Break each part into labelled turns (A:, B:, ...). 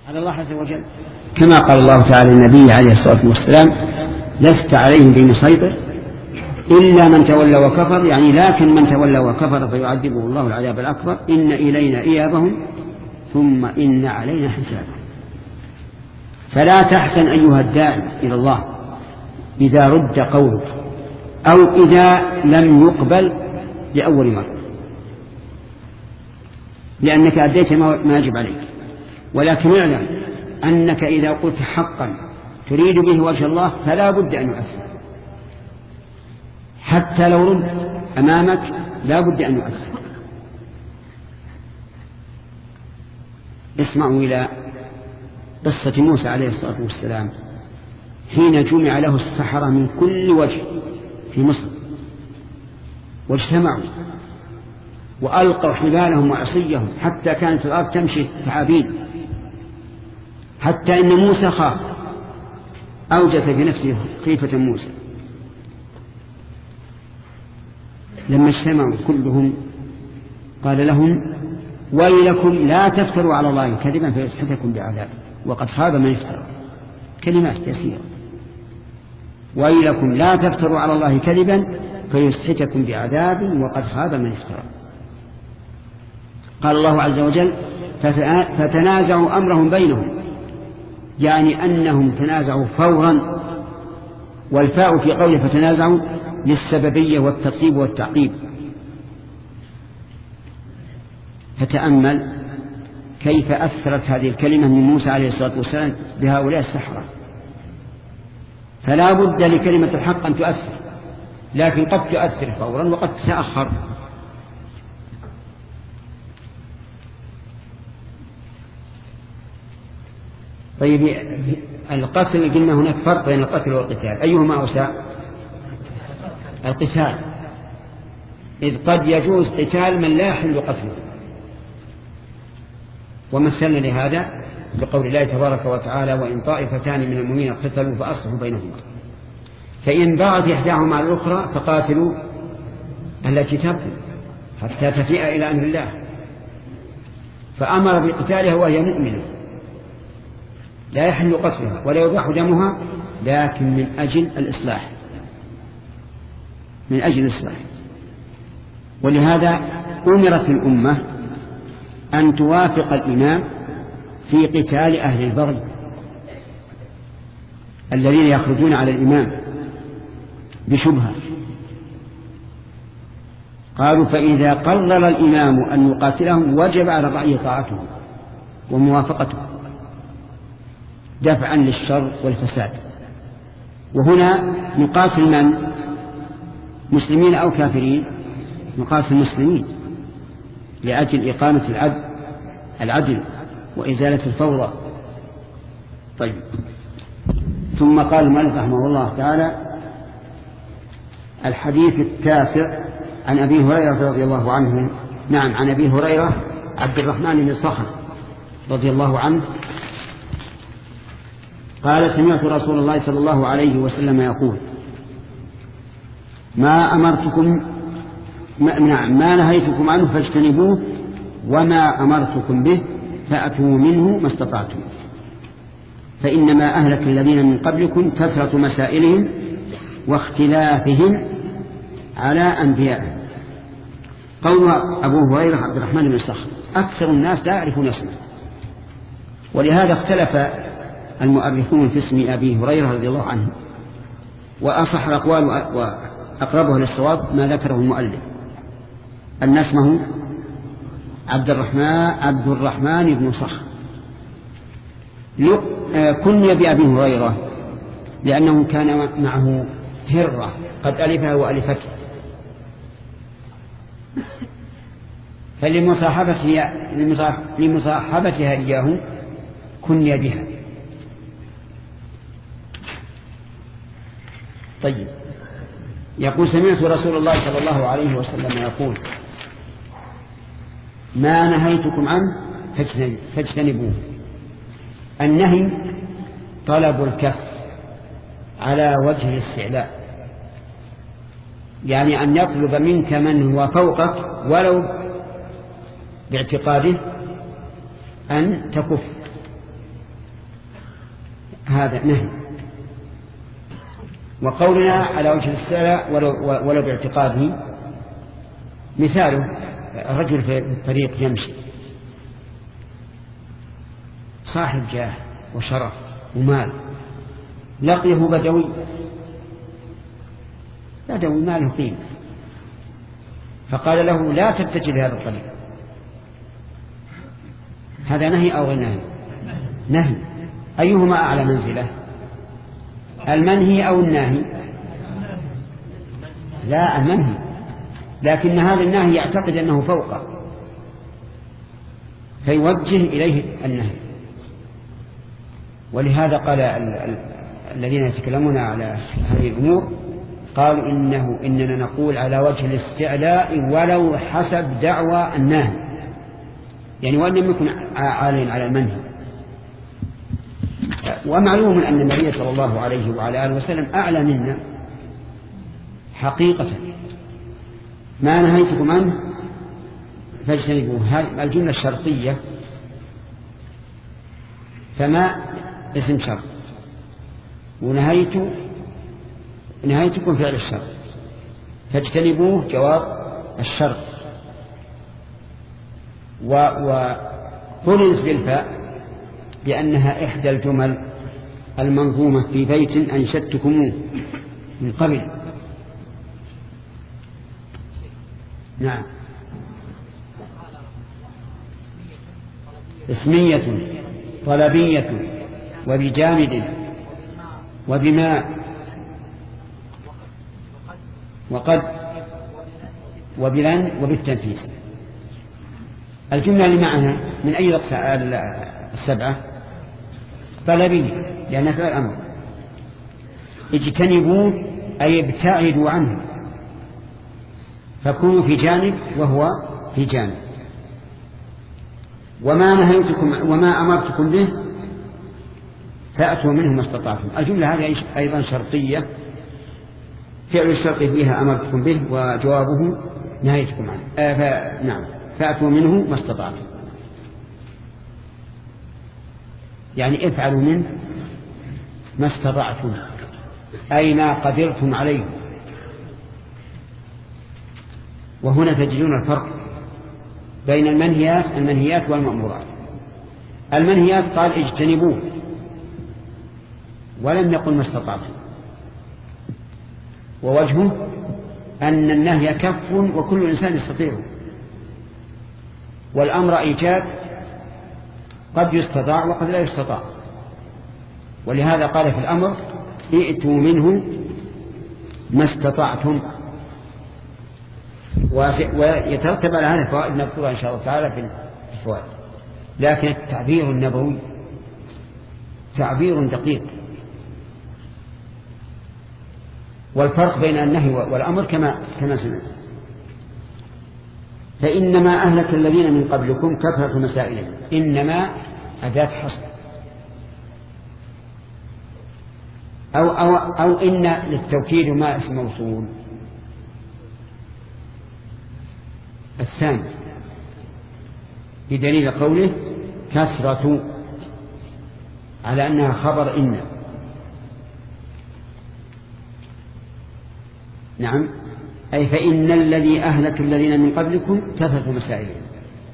A: على الله عز وجل، كما قال الله تعالى للنبي عليه الصلاة والسلام: لست عليهم بمسيطر إلا من تولى وكفر، يعني لكن من تولى وكفر فيعذبه الله العذاب الأكبر، إن إلينا إيابهم ثم إن علينا حسابهم. فلا تحسن أيها الداعي إلى الله إذا رد قولك أو إذا لم يقبل لأول مرة، لأنك أديت ما يجب عليك. ولكن اعلم أنك إذا قلت حقا تريد به وجه الله فلا بد أن يؤثر، حتى لو رد أمامك لا بد أن يؤثر. اسمعوا إلى قصة موسى عليه الصلاة والسلام حين جمع له السحرة من كل وجه في مصر، واجتمعوا وألقوا حبالهم وعصيهم حتى كانت الأرض تمشي ثعابين، حتى إن موسى خاف، أوجس في نفسه خيفة موسى. لما اجتمعوا كلهم قال لهم: ويلكم لا تفتروا على الله كذبا فيسحتكم بعذاب وقد خاب من افترى. كلمات يسيرة: ويلكم لا تفتروا على الله كذبا فيسحتكم بعذاب وقد خاب من افترى. قال الله عز وجل: فتنازعوا أمرهم بينهم، يعني أنهم تنازعوا فورا، والفاء في قوله فتنازعوا للسببية والترتيب والتعقيب. فتأمل كيف أثرت هذه الكلمة من موسى عليه الصلاة والسلام بهؤلاء السحرة. فلا بد لكلمة الحق أن تؤثر، لكن قد تؤثر فورا وقد تتأخر. طيب، القتل قلنا هناك فرق بين القتل والقتال، أيهما أوسع؟ القتال، إذ قد يجوز قتال من لا يحل قتله. ومثلنا لهذا بقول الله تبارك وتعالى: وإن طائفتان من المؤمنين اقتتلوا فأصلحوا بينهما، فإن بغت إحداهما على الأخرى فقاتلوا التي تبغي حتى تفيء إلى أمر الله، فأمر بقتالها وهي مؤمنة لا يحل قتلها ولا يباح دمها، لكن من أجل الإصلاح، من أجل الإصلاح. ولهذا أمرت الأمة أن توافق الإمام في قتال أهل البغي الذين يخرجون على الإمام بشبهة. قالوا: فإذا قرر الإمام أن يقاتلهم وجب على الرعية طاعته وموافقته دفعا للشر والفساد. وهنا نقاتل من؟ مسلمين أو كافرين؟ نقاتل المسلمين لأجل إقامة العدل وإزالة الفوضى. طيب، ثم قال المؤلف رحمه الله تعالى: الحديث التاسع عن أبي هريرة رضي الله عنه. نعم، عن أبي هريرة عبد الرحمن بن صخر رضي الله عنه قال: سمعت رسول الله صلى الله عليه وسلم يقول: ما نهيتكم عنه فاجتنبوه، وما أمرتكم به فأتوا منه ما استطعتم، فإنما أهلك الذين من قبلكم كثرة مسائلهم واختلافهم على أنبيائهم. قول أبو هريرة عبد الرحمن بن صخر، أكثر الناس لا يعرفون اسمه، ولهذا اختلف المؤرخون في اسم أبي هريرة رضي الله عنه، وأصح الأقوال وأقربه للصواب ما ذكره المؤلف أن اسمه عبد الرحمن بن صخر. كني بأبي هريرة لأنه كان معه هرة قد ألفها وألفته، فلمصاحبتها إياه كني بها. طيب، يقول: سمعت رسول الله صلى الله عليه وسلم يقول: ما نهيتكم عنه فاجتنبوه. النهي طلب الكف على وجه الاستعلاء، يعني أن يطلب منك من هو فوقك ولو باعتقاده أن تكف هذا نهي. وقولنا على وجه الاستعلاء ولو باعتقاده، مثاله رجل في الطريق يمشي صاحب جاه وشرف ومال، لقيه بدوي ماله قيمة، فقال له لا تتجه لهذا الطريق، هذا نهي أو غير نهي؟ نهي. أيهما أعلى منزلة، المنهي أو الناهي؟ لا، المنهي، لكن هذا النهي يعتقد أنه فوقه فيوجه إليه النهي. ولهذا قال الذين يتكلمون على هذه الأمور قالوا إننا نقول على وجه الاستعلاء ولو حسب دعوى الناهي، يعني وأن لم يكن عاليا على المنهي. ومعلوم أن النبي صلى الله عليه وعلى آله وسلم أعلى منا حقيقة. ما نهيتكم عنه فاجتنبوه، هذه الجملة الشرطية، فما اسم شرط، ونهيتكم فعل الشرط، فاجتنبوه جواب الشرط. وقلت بالفاء لأنها إحدى الجمل المنظومة في بيت أنشدتكموه من قبل. نعم. اسمية طلبية وبجامد وبماء وقد وبلن وبالتنفيس. الجملة اللي معنا من أي السبعة؟ طلبية لأنها فعل الأمر. اجتنبوا أي ابتعدوا عنه، فكونوا في جانب وهو في جانب. وما نهيتكم وما أمرتكم به فأتوا منه ما استطعتم. الجملة هذه أيضا شرطية، فعل الشرط فيها أمرتكم به وجوابه نهيتكم عنه. نعم، فأتوا منه ما استطعتم، يعني افعلوا منه ما استطعتم، أي ما قدرتم عليه. وهنا تجدون الفرق بين المنهيات والمأمورات. المنهيات قال اجتنبوه ولم يقل ما استطعتم، ووجهه أن النهي كف وكل إنسان يستطيعه، والأمر إيجاد قد يستطاع وقد لا يستطاع. ولهذا قال في الأمر ائتوا منه ما استطعتم. ويترتب على هذه الفوائد نذكرها إن شاء الله تعالى في الفوائد. لكن التعبير النبوي تعبير دقيق، والفرق بين النهي والأمر كما سمعنا. فإنما أهلك الذين من قبلكم كثرة مسائلهم. إنما أداة حصر، أو إن للتوكيد ما اسم موصول. الثاني بدليل قوله كثرة على أنها خبر إن. نعم، أي فإن الذي أهلك الذين من قبلكم كثرة مسائلهم.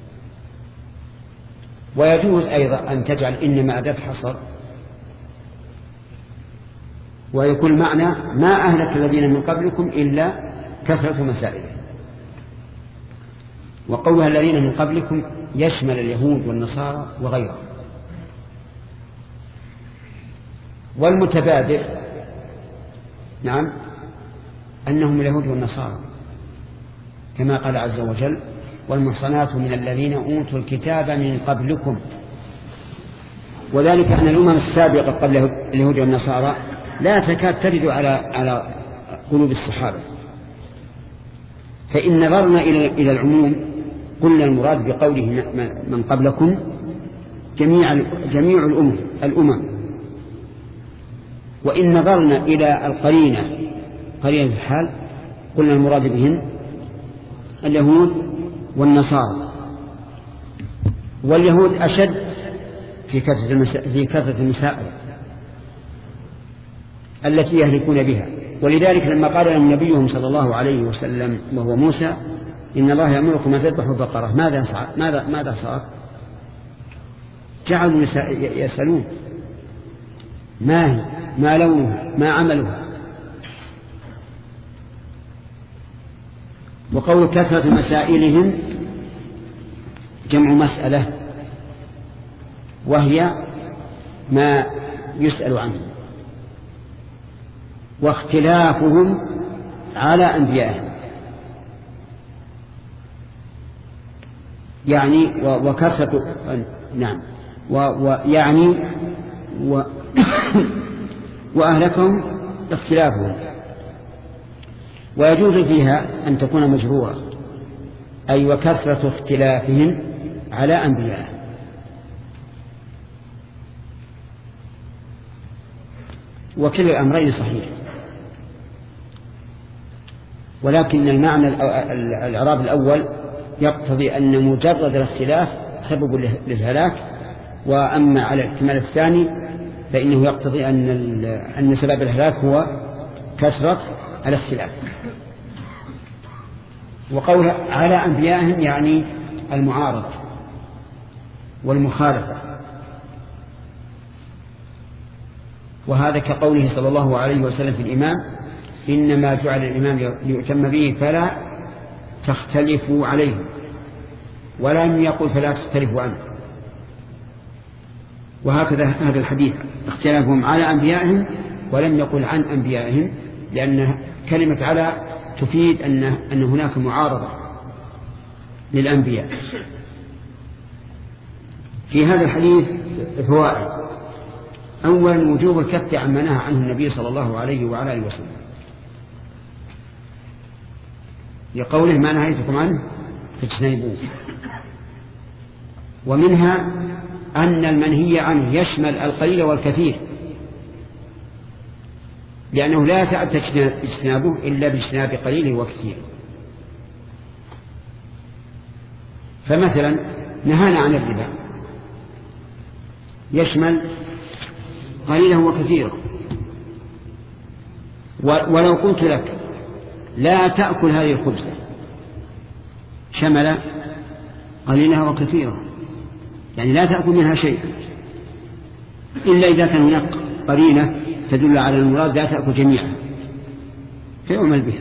A: ويجوز أيضا أن تجعل إنما أداة حصر ويكون معنى ما أهلك الذين من قبلكم إلا كثرة مسائلهم. وقولها الذين من قبلكم يشمل اليهود والنصارى وغيرهم. والمتبادر نعم أنهم اليهود والنصارى، كما قال عز وجل والمحصنات من الذين أوتوا الكتاب من قبلكم. وذلك أن الأمم السابقة قبل اليهود والنصارى لا تكاد ترد على قلوب الصحابة. فإن نظرنا إلى العموم قلنا المراد بقوله من قبلكم جميع الأمم. وإن نظرنا إلى القرينة قرينة الحال قلنا المراد بهم اليهود والنصارى. واليهود أشد في كثرة المسائل، التي يهلكون بها. ولذلك لما قال لهم نبيهم صلى الله عليه وسلم وهو موسى إن الله يأمركم أن تذبحوا بقرة ماذا صار؟ جعلوا يسألون ما هي، ما لونها، ما عملها. وقول كثرة مسائلهم جمع مسألة، وهي ما يسأل عنه، واختلافهم على أنبيائهم، يعني وكثرة نعم ويعني وأهلكهم اختلافهم. ويجوز فيها أن تكون مجرورة، أي وكثرة اختلافهم على أنبيائهم. وكلا الأمرين صحيح، ولكن المعنى الإعراب الأول يقتضي أن مجرد الاختلاف سبب للهلاك، وأما على الاحتمال الثاني فإنه يقتضي أن سبب الهلاك هو كثرة الاختلاف. وقول على أنبيائهم يعني المعارضة والمخالفة، وهذا كقوله صلى الله عليه وسلم في الإمام إنما جعل الإمام ليؤتم به فلا تختلفوا عليه، ولم يقل فلا تختلفوا عنه. وهكذا هذا الحديث اختلافهم على أنبيائهم ولم يقل عن أنبيائهم، لأن كلمة على تفيد أن هناك معارضة للأنبياء. في هذا الحديث فوائد: أولا وجوب الكف عما نهى عنه النبي صلى الله عليه وعلى آله وسلم، لقوله ما نهيتكم عنه فاجتنبوه. ومنها أن المنهي عنه يشمل القليل والكثير، لأنه لا يتأتى اجتنابه إلا باجتناب قليله وكثيره. فمثلا نهانا عن الربا يشمل قليله وكثيره، ولو قلت لك لا تأكل هذه الخبزة شمل قليلها وكثيرها، يعني لا تأكل منها شيء إلا إذا كان هناك قرينة تدل على المراد لا تأكل جميعا فيعمل بها.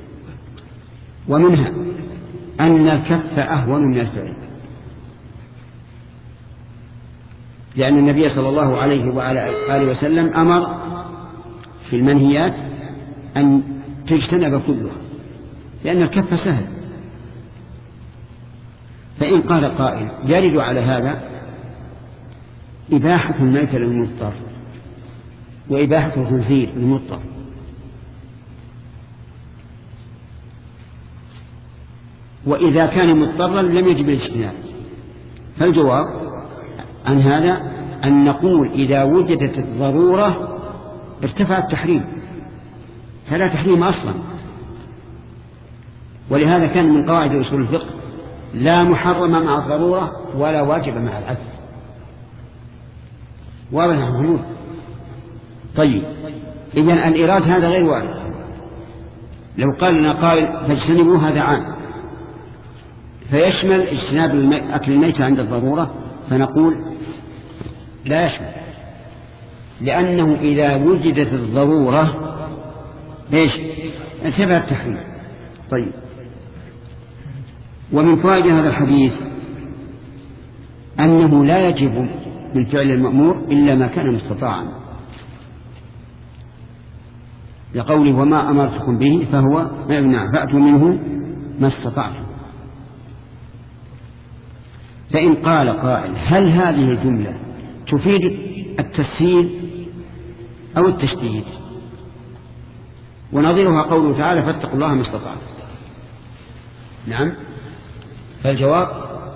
A: ومنها أن الكف أهون من الفعل، لأن النبي صلى الله عليه وعلى آله وسلم أمر في المنهيات أن تجتنب كلها، لأن الكف سهل. فإن قال قائل يرد على هذا إباحة الميت للمضطر وإباحة الخنزير للمضطر، وإذا كان مضطرا لم يجب الاجتناب. فالجواب عن هذا أن نقول إذا وجدت الضرورة ارتفع التحريم، فلا تحريم أصلا. ولهذا كان من قواعد أصول الفقه لا محرم مع الضرورة ولا واجب مع العجز. واضح يا محمود؟ طيب إذن الإيراد هذا غير وارد. لو قال لنا قائل فاجتنبوا هذا عام فيشمل اجتناب أكل الميتة عند الضرورة، فنقول لا يشمل، لأنه إذا وجدت الضرورة ليش انتبه التحريم. طيب ومن فوائد هذا الحديث أنه لا يجب بالفعل المأمور إلا ما كان مستطاعا، لقوله وما أمرتكم به فهو فأتوا منه ما استطعتم. فإن قال قائل هل هذه الجملة تفيد التسهيل أو التشديد؟ ونظيرها قوله تعالى فاتقوا الله ما استطعتم. نعم، فالجواب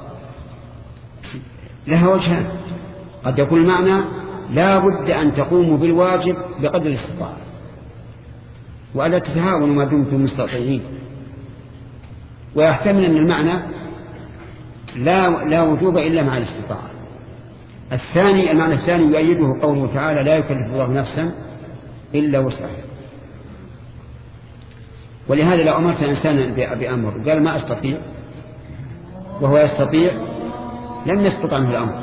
A: لها وجهان. قد يكون المعنى لا بد أن تقوموا بالواجب بقدر الاستطاعة وألا تتهاونوا ما دمتم مستطيعين، ويحتمل أن المعنى لا وجوب إلا مع الاستطاعة. المعنى الثاني يؤيده قوله تعالى لا يكلف الله نفسا إلا وسعه. ولهذا لو أمرت إنسانا بأمر قال ما أستطيع وهو يستطيع لم يسقط عنه الأمر.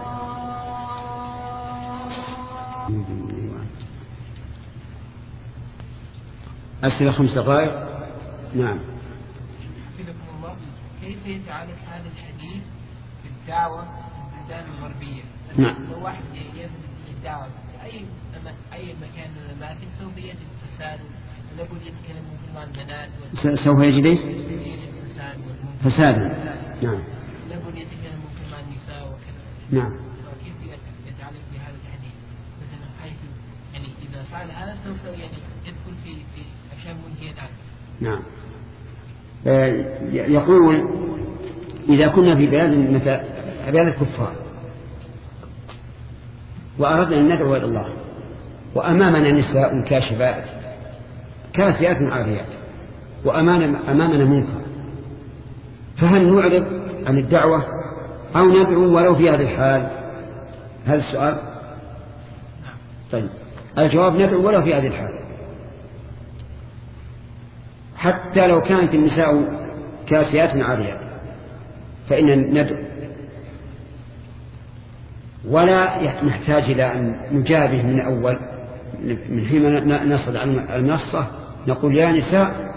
A: أسئلة 5 دقائق. نعم.
B: حفظكم الله، كيف يتعالج هذا الحديث في الدعوة في البلدان الغربية؟
A: نعم.
B: لو واحد يذهب للدعوة في أي مكان من الأماكن سوف يجد فساد، ولابد يتكلمون في المعنات
A: سوف يجد فسادا. نعم.
B: لابد يتكلمون في النساء وكذا.
A: نعم.
B: كيف يتعالج بهذا الحديث؟ مثلا حيث يعني إذا فعل هذا سوف يعني يدخل في أشياء منهية عنه.
A: نعم. يقول إذا كنا في بلاد الكفار وأردنا أن ندعو إلى الله وأمامنا نساء كاشفات كاسيات عاريات وأمامنا منكر، فهل نعرض عن الدعوة أو ندعو ولو في هذا الحال؟ هذا السؤال. طيب الجواب ندعو ولو في هذه الحال، حتى لو كانت النساء كاسيات عاريات فإن ندعو، ولا نحتاج إلى أن نجابه من أول من حين نصعد على المنصة نقول يا نساء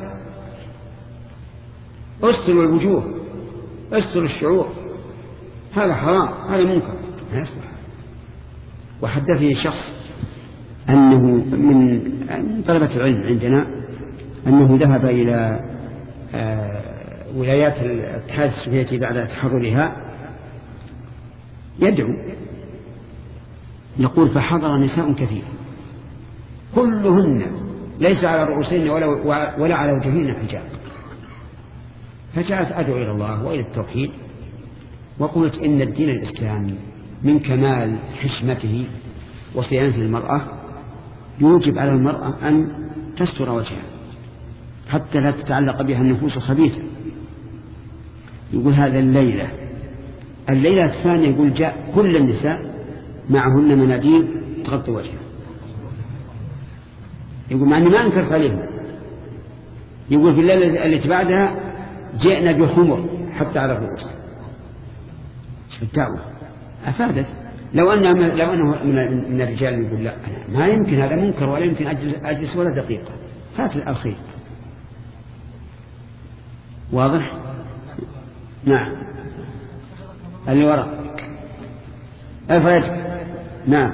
A: استروا الوجوه استروا الشعور، هذا حرام هذا منكر لا يصلح. وحدثني شخص أنه من طلبة العلم عندنا أنه ذهب إلى ولايات الاتحاد السوفيتي بعد تحررها يدعو، يقول فحضر نساء كثير كلهن ليس على رؤوسهن ولا على وجههن حجاب، فجاءت أدعو إلى الله وإلى التوحيد وقلت إن الدين الإسلامي من كمال حشمته وصيانته للمرأة يوجب على المرأة أن تستر وجهها حتى لا تتعلق بها النفوس الخبيثة. يقول هذا الليلة الثانية يقول جاء كل النساء معهن مناديل تغطي وجهها، يقول مع أني ما أنكرت عليهم، يقول في الليلة التي بعدها جئنا بحمر حتى على الرؤوس. الدعوة أفادت. لو أنه من الرجال يقول لا أنا ما يمكن هذا منكر ولا يمكن أجلس ولا دقيقة، فات الخير. واضح؟ نعم. اللي وراء أفرج. نعم.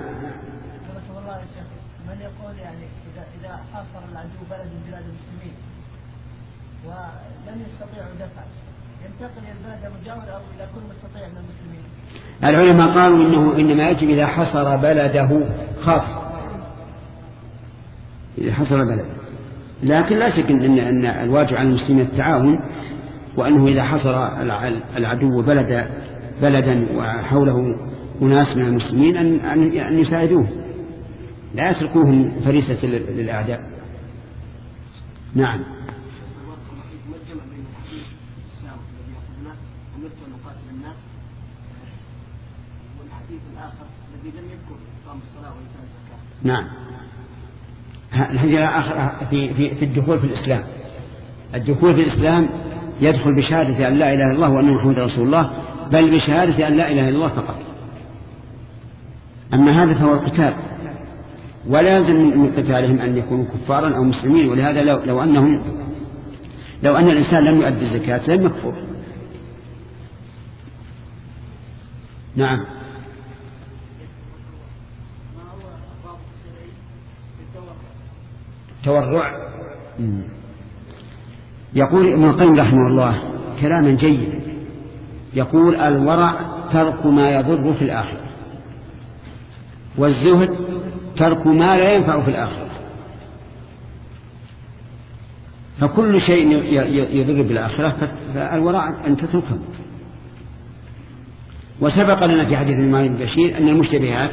B: من يقول يعني إذا حاصر العدو بلد من بلاد المسلمين ولم يستطيعوا دفعه ينتقل إلى البلد المجاورة أو إلى كل مستطيع من المسلمين؟
A: العلماء قالوا إنما يجب إذا حصر بلده خاص، إذا حصر بلده، لكن لا شك أن الواجب على المسلمين التعاون، وأنه إذا حصر العدو بلدا وحوله أناس من المسلمين أن يساعدوه لا يتركوهم فريسة للأعداء. نعم. نعم. الحديث الآخر في الدخول في الإسلام. الدخول في الإسلام يدخل بشهادة أن لا إله إلا الله وأن محمد رسول الله، بل بشهادة أن لا إله إلا الله فقط. أما هذا فهو القتال، ولا يلزم من قتالهم أن يكونوا كفارا أو مسلمين. ولهذا لو أن الإنسان لم يؤدي الزكاة لم يكفر. نعم. تورع. يقول ابن القيم رحمه الله كلاما جيدا، يقول الورع ترك ما يضر في الآخرة، والزهد ترك ما لا ينفع في الآخرة. فكل شيء يضر بالآخرة فالورع أن تتركه. وسبق لنا في حديث النعمان بن بشير أن المشتبهات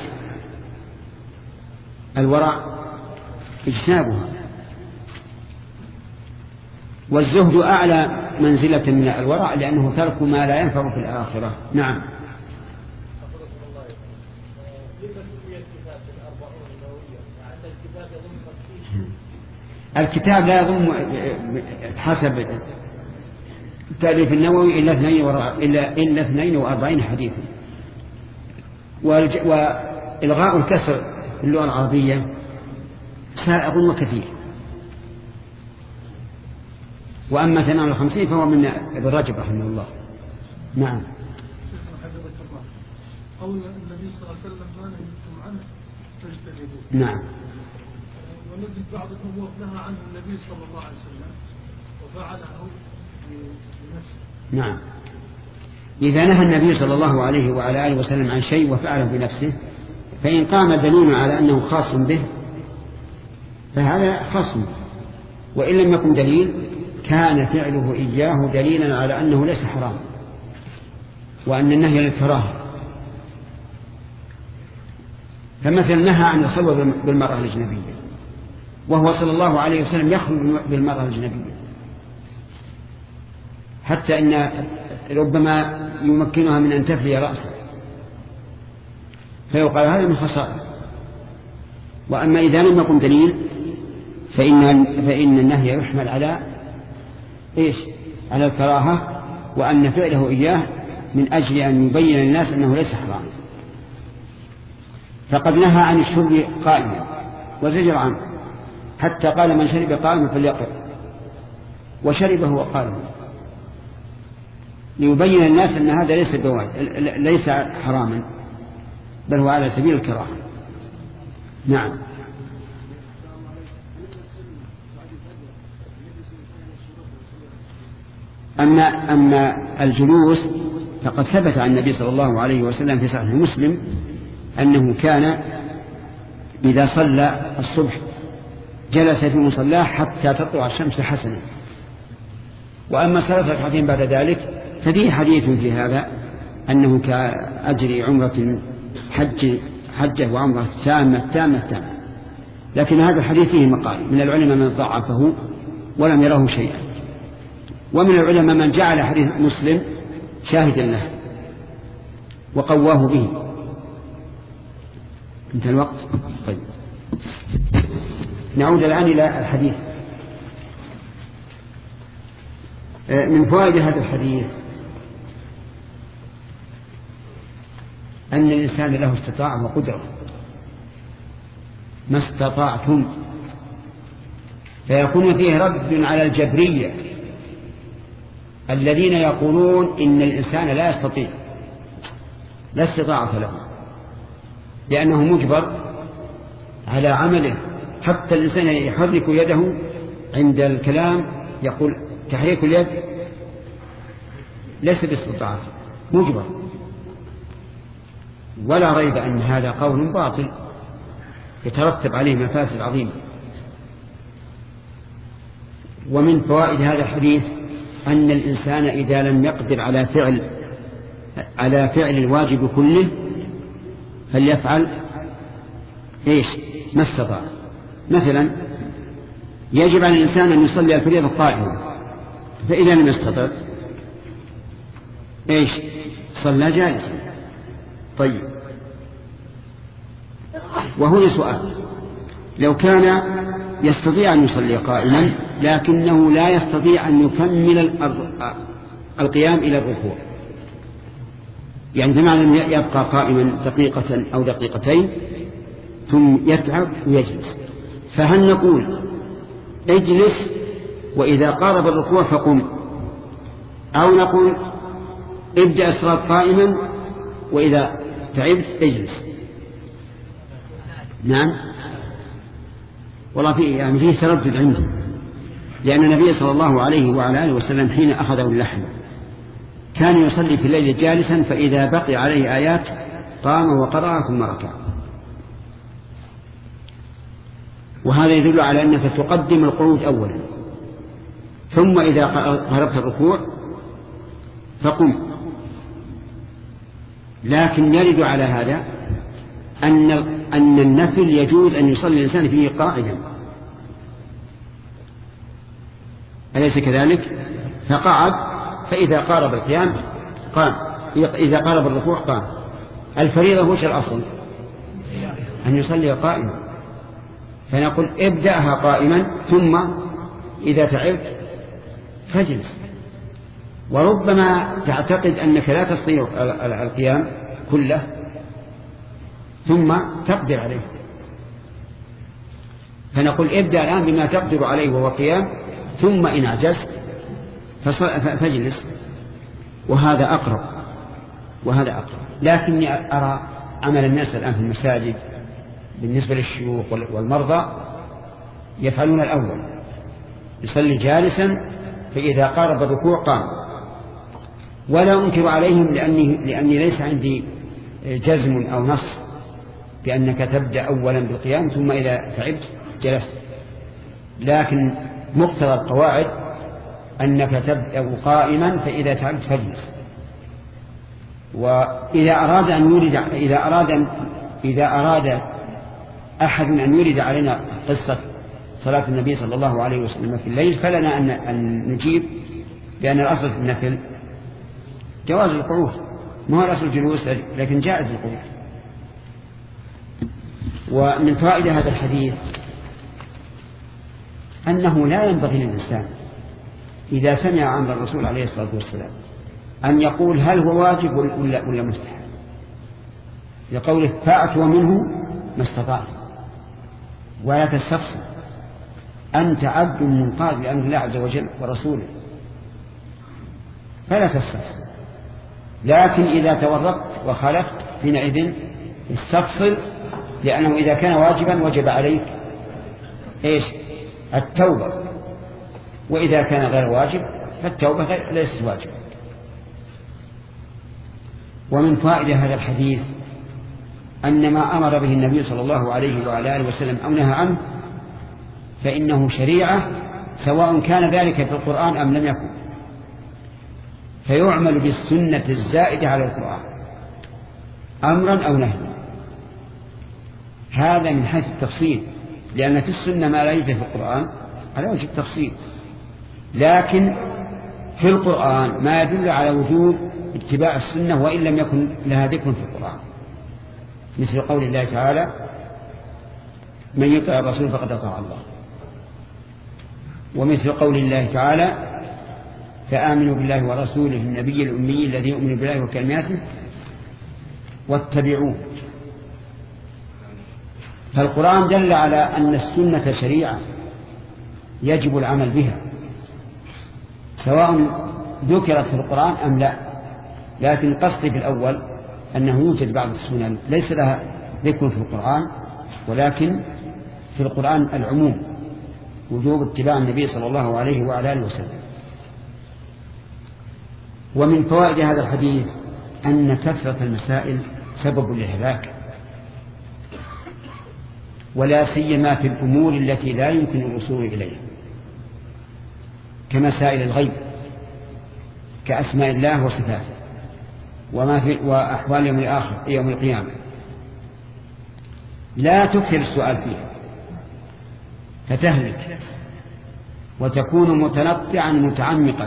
A: الورع اجتنابها، والزهد أعلى منزلة من الورع لأنه ترك ما لا ينفع في الآخرة. نعم. الكتاب لا يضم حسب تأليف النووي إلا 42 حديثا. وإلغاء الكسر في اللغة العربية سائغ وكثير. وأما 58 فهو من ابن رجب رحمه الله. نعم.
C: قول النبي صلى الله عليه وسلم ما نهيتم عنه فاجتنبوه.
A: نعم.
C: ونجد بعض الأمور نهى عنه النبي صلى الله عليه وسلم وفعله بنفسه.
A: نعم. إذا نهى النبي صلى الله عليه وعلى آله وسلم عن شيء وفعله بنفسه، فإن قام دليل على أنه خاص به فهذا خاص به، وإن لم يكن دليل كان فعله إياه دليلا على أنه ليس حرام، وأن النهي للكراهة. فمثلا نهى عن الخلوة بالمرأة الأجنبية، وهو صلى الله عليه وسلم يخلو بالمرأة الأجنبية، حتى إن ربما يمكنها من أن تفلي رأسه، فيقال هذا من خصائص. وأما إذا لم يكن دليل فإن النهي يحمل على إيش؟ على الكراهة، وأن فعله إياه من أجل أن يبين للناس أنه ليس حرام. فقد نهى عن الشرب قائما وزجر عنه، حتى قال من شرب قائما فليقر، وشرب هو قائما، ليبين الناس أن هذا ليس ليس حراما، بل هو على سبيل الكراهة. نعم. أما الجلوس فقد ثبت عن النبي صلى الله عليه وسلم في صحيح مسلم أنه كان إذا صلى الصبح جلس في مصلاه حتى تطلع الشمس حسنا. وأما صلاة ركعتين بعد ذلك ففيه حديث في هذا أنه كأجر عمرة حجة وعمرة تامة. لكن هذا الحديث فيه مقال من العلماء من ضعفه ولم يره شيئا، ومن العلماء من جعل حديث مسلم شاهدا له وقواه به. انتهى الوقت. طيب نعود الآن إلى الحديث. من فوائد هذا الحديث أن الإنسان له استطاعة وقدرة، ما استطعتم، فيكون فيه رد على الجبرية الذين يقولون إن الإنسان لا يستطيع، لا استطاعة له، لأنه مجبر على عمله. حتى الإنسان يحرك يده عند الكلام يقول تحريك اليد ليس باستطاعة، مجبر. ولا ريب أن هذا قول باطل يترتب عليه مفاسد عظيمة. ومن فوائد هذا الحديث أن الإنسان إذا لم يقدر على فعل الواجب كله فليفعل إيش؟ ما استطاع. مثلا يجب على الإنسان أن يصلي الفريضة قائما، فإذا لم يستطع إيش؟ صلى جالسا. طيب، وهنا سؤال: لو كان يستطيع أن يصلي قائما لكنه لا يستطيع أن يكمل القيام إلى الركوع، يعني بمعنى أن يبقى قائما دقيقة أو دقيقتين ثم يتعب ويجلس، فهل نقول اجلس وإذا قارب الركوع فقم، أو نقول ابدأ الصلاة قائما وإذا تعبت اجلس؟ نعم، والله فيه تردد عنده، لأن النبي صلى الله عليه وعلى آله وسلم حين أخذه اللحم كان يصلي في الليل جالسا، فإذا بقي عليه آيات قام وقرأ ثم ركع. وهذا يدل على أنك تقدم القعود أولا، ثم إذا قربت الركوع فقم. لكن يرد على هذا أن النفل يجوز أن يصلي الإنسان فيه قاعدا، أليس كذلك؟ فقعد، فإذا قارب القيام قام، إذا قارب الركوع قام. الفريضة وش الأصل؟ أن يصلي قائما، فنقول ابدأها قائما ثم إذا تعبت فاجلس. وربما تعتقد أنك لا تستطيع القيام كله ثم تقدر عليه، فنقول ابدأ الآن بما تقدر عليه وهو قيام، ثم إن عجزت فاجلس. وهذا أقرب. لكني أرى عمل الناس الآن في المساجد بالنسبة للشيوخ والمرضى يفعلون الأول، يصلي جالسا فإذا قارب الركوع قام. ولا أنكر عليهم لأني ليس عندي جزم أو نص بأنك تبدأ أولا بالقيام ثم إذا تعبت جلست، لكن مقتضى القواعد أنك تبدأ قائما فإذا تعبت فاجلس. وإذا أراد أحد أن يريد علينا قصة صلاة النبي صلى الله عليه وسلم في الليل فلنا أن نجيب بأن الأصل في النفل جواز القعود، ما هو الأصل الجلوس، لكن جائز القعود. ومن فوائد هذا الحديث أنه لا ينبغي للإنسان إذا سمع أمر الرسول عليه الصلاة والسلام أن يقول هل هو واجب ولا مستحب، لقوله فأتوا منه ما استطعتم، ولا تستفسر، أنت عبد منقاد لأمر الله عز وجل ورسوله فلا تستفسر. لكن إذا تورطت وخالفت حينئذ استفصل، لأنه إذا كان واجبا وجب عليك التوبة، وإذا كان غير واجب فالتوبة ليست واجبة. ومن فائدة هذا الحديث أن ما أمر به النبي صلى الله عليه وعلى آله وسلم أو نهى عنه فإنه شريعة، سواء كان ذلك في القرآن أم لم يكن، فيعمل بالسنة الزائدة على القرآن أمرا أو نهيا. هذا من حيث التفصيل، لأن في السنة ما لا يوجد في القرآن على وجه التفصيل، لكن في القرآن ما يدل على وجوب اتباع السنة وإن لم يكن لها ذكر في القرآن، مثل قول الله تعالى من يطع الرسول فقد أطاع الله، ومثل قول الله تعالى فآمنوا بالله ورسوله النبي الأمي الذي يؤمن بالله وكلماته واتبعوه. فالقرآن دل على أن السنة شريعة يجب العمل بها، سواء ذكرت في القرآن أم لا. لكن قصدي في الأول أنه يوجد بعض السنن ليس لها ذكر في القرآن، ولكن في القرآن العموم وجوب اتباع النبي صلى الله عليه وعلى آله وسلم. ومن فوائد هذا الحديث أن كثرة المسائل سبب للهلاك، ولا سيما في الأمور التي لا يمكن الوصول إليها، كمسائل الغيب، كأسماء الله وصفاته، وأحوال يوم الآخر يوم القيامة. لا تكثر السؤال فيها فتهلك وتكون متنطعا متعمقا.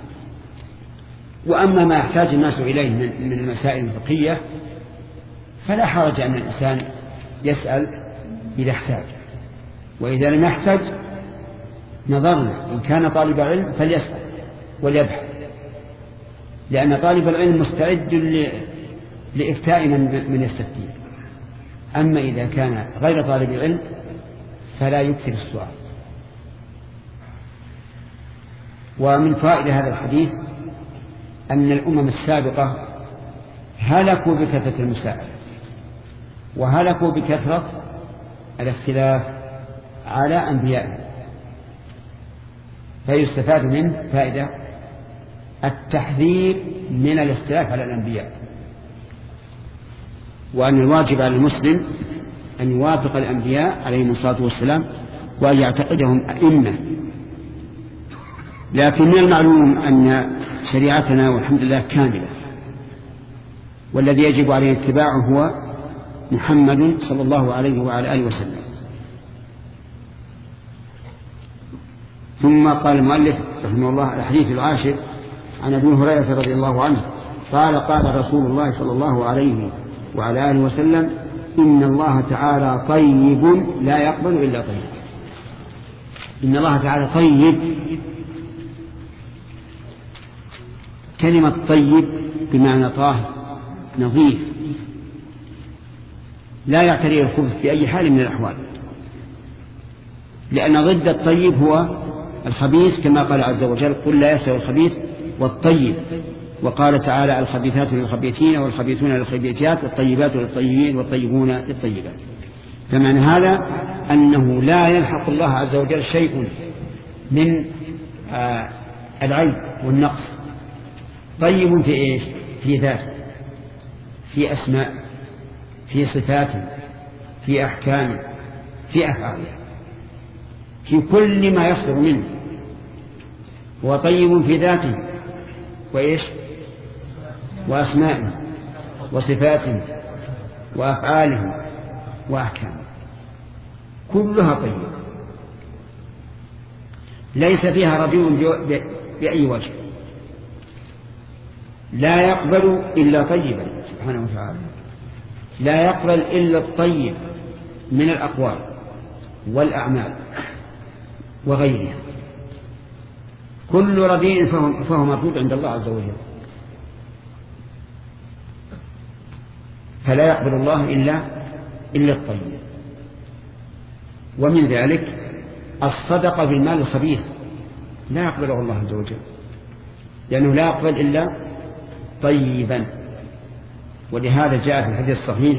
A: وأما ما يحتاج الناس إليه من المسائل الفقهية فلا حرج أن الإنسان يسأل إذا احتاج، وإذا لم يحتاج نظرنا إن كان طالب علم فليسأل وليبحث، لأن طالب العلم مستعد لإفتاء من يستفتيه. أما إذا كان غير طالب العلم فلا يكثر السؤال. ومن فائدة هذا الحديث أن الأمم السابقة هلكوا بكثرة المسائل، وهلكوا بكثرة الاختلاف على أنبيائهم، فيستفاد منه فائدة التحذير من الاختلاف على الأنبياء، وأن الواجب على المسلم أن يوافق الأنبياء عليهم الصلاة والسلام وأن يعتقدهم أئمة. لكن من المعلوم أن شريعتنا والحمد لله كاملة، والذي يجب عليه اتباعه هو محمد صلى الله عليه وعلى آله وسلم. ثم قال المؤلف رحمه الله الحديث العاشر عن أبي هريرة رضي الله عنه قال قال رسول الله صلى الله عليه وعلى آله وسلم إن الله تعالى طيب لا يقبل إلا طيب. إن الله تعالى طيب، كلمة طيب بمعنى طاهر نظيف، لا يعتريه الخبث في أي حال من الأحوال، لأن ضد الطيب هو الخبيث، كما قال عز وجل: قل لا يستوي الخبيث والطيب. وقال تعالى: الخبيثات للخبيثين والخبيثون للخبيثات والطيبات للطيبين والطيبون للطيبات. فمعنى هذا أنه لا يلحق الله عز وجل شيء من العيب والنقص. طيب في إيش؟ في ذاته، في أسماء، في صفات، في أحكام، في أفعال، في كل ما يصدر منه. هو طيب في ذاته وإيش؟ وأسمائه وصفاته وأفعاله وأحكامه، كلها طيبة ليس فيها رديء بأي وجه. لا يقبل إلا طيبا سبحانه وتعالى، لا يقبل إلا الطيب من الأقوال والأعمال وغيرها. كل رديء فهو مردود عند الله عز وجل، فلا يقبل الله إلا الطيب. ومن ذلك الصدقة بالمال الخبيث لا يقبله الله عز وجل، لأنه لا يقبل إلا طيبا. ولهذا جاء في الحديث الصحيح: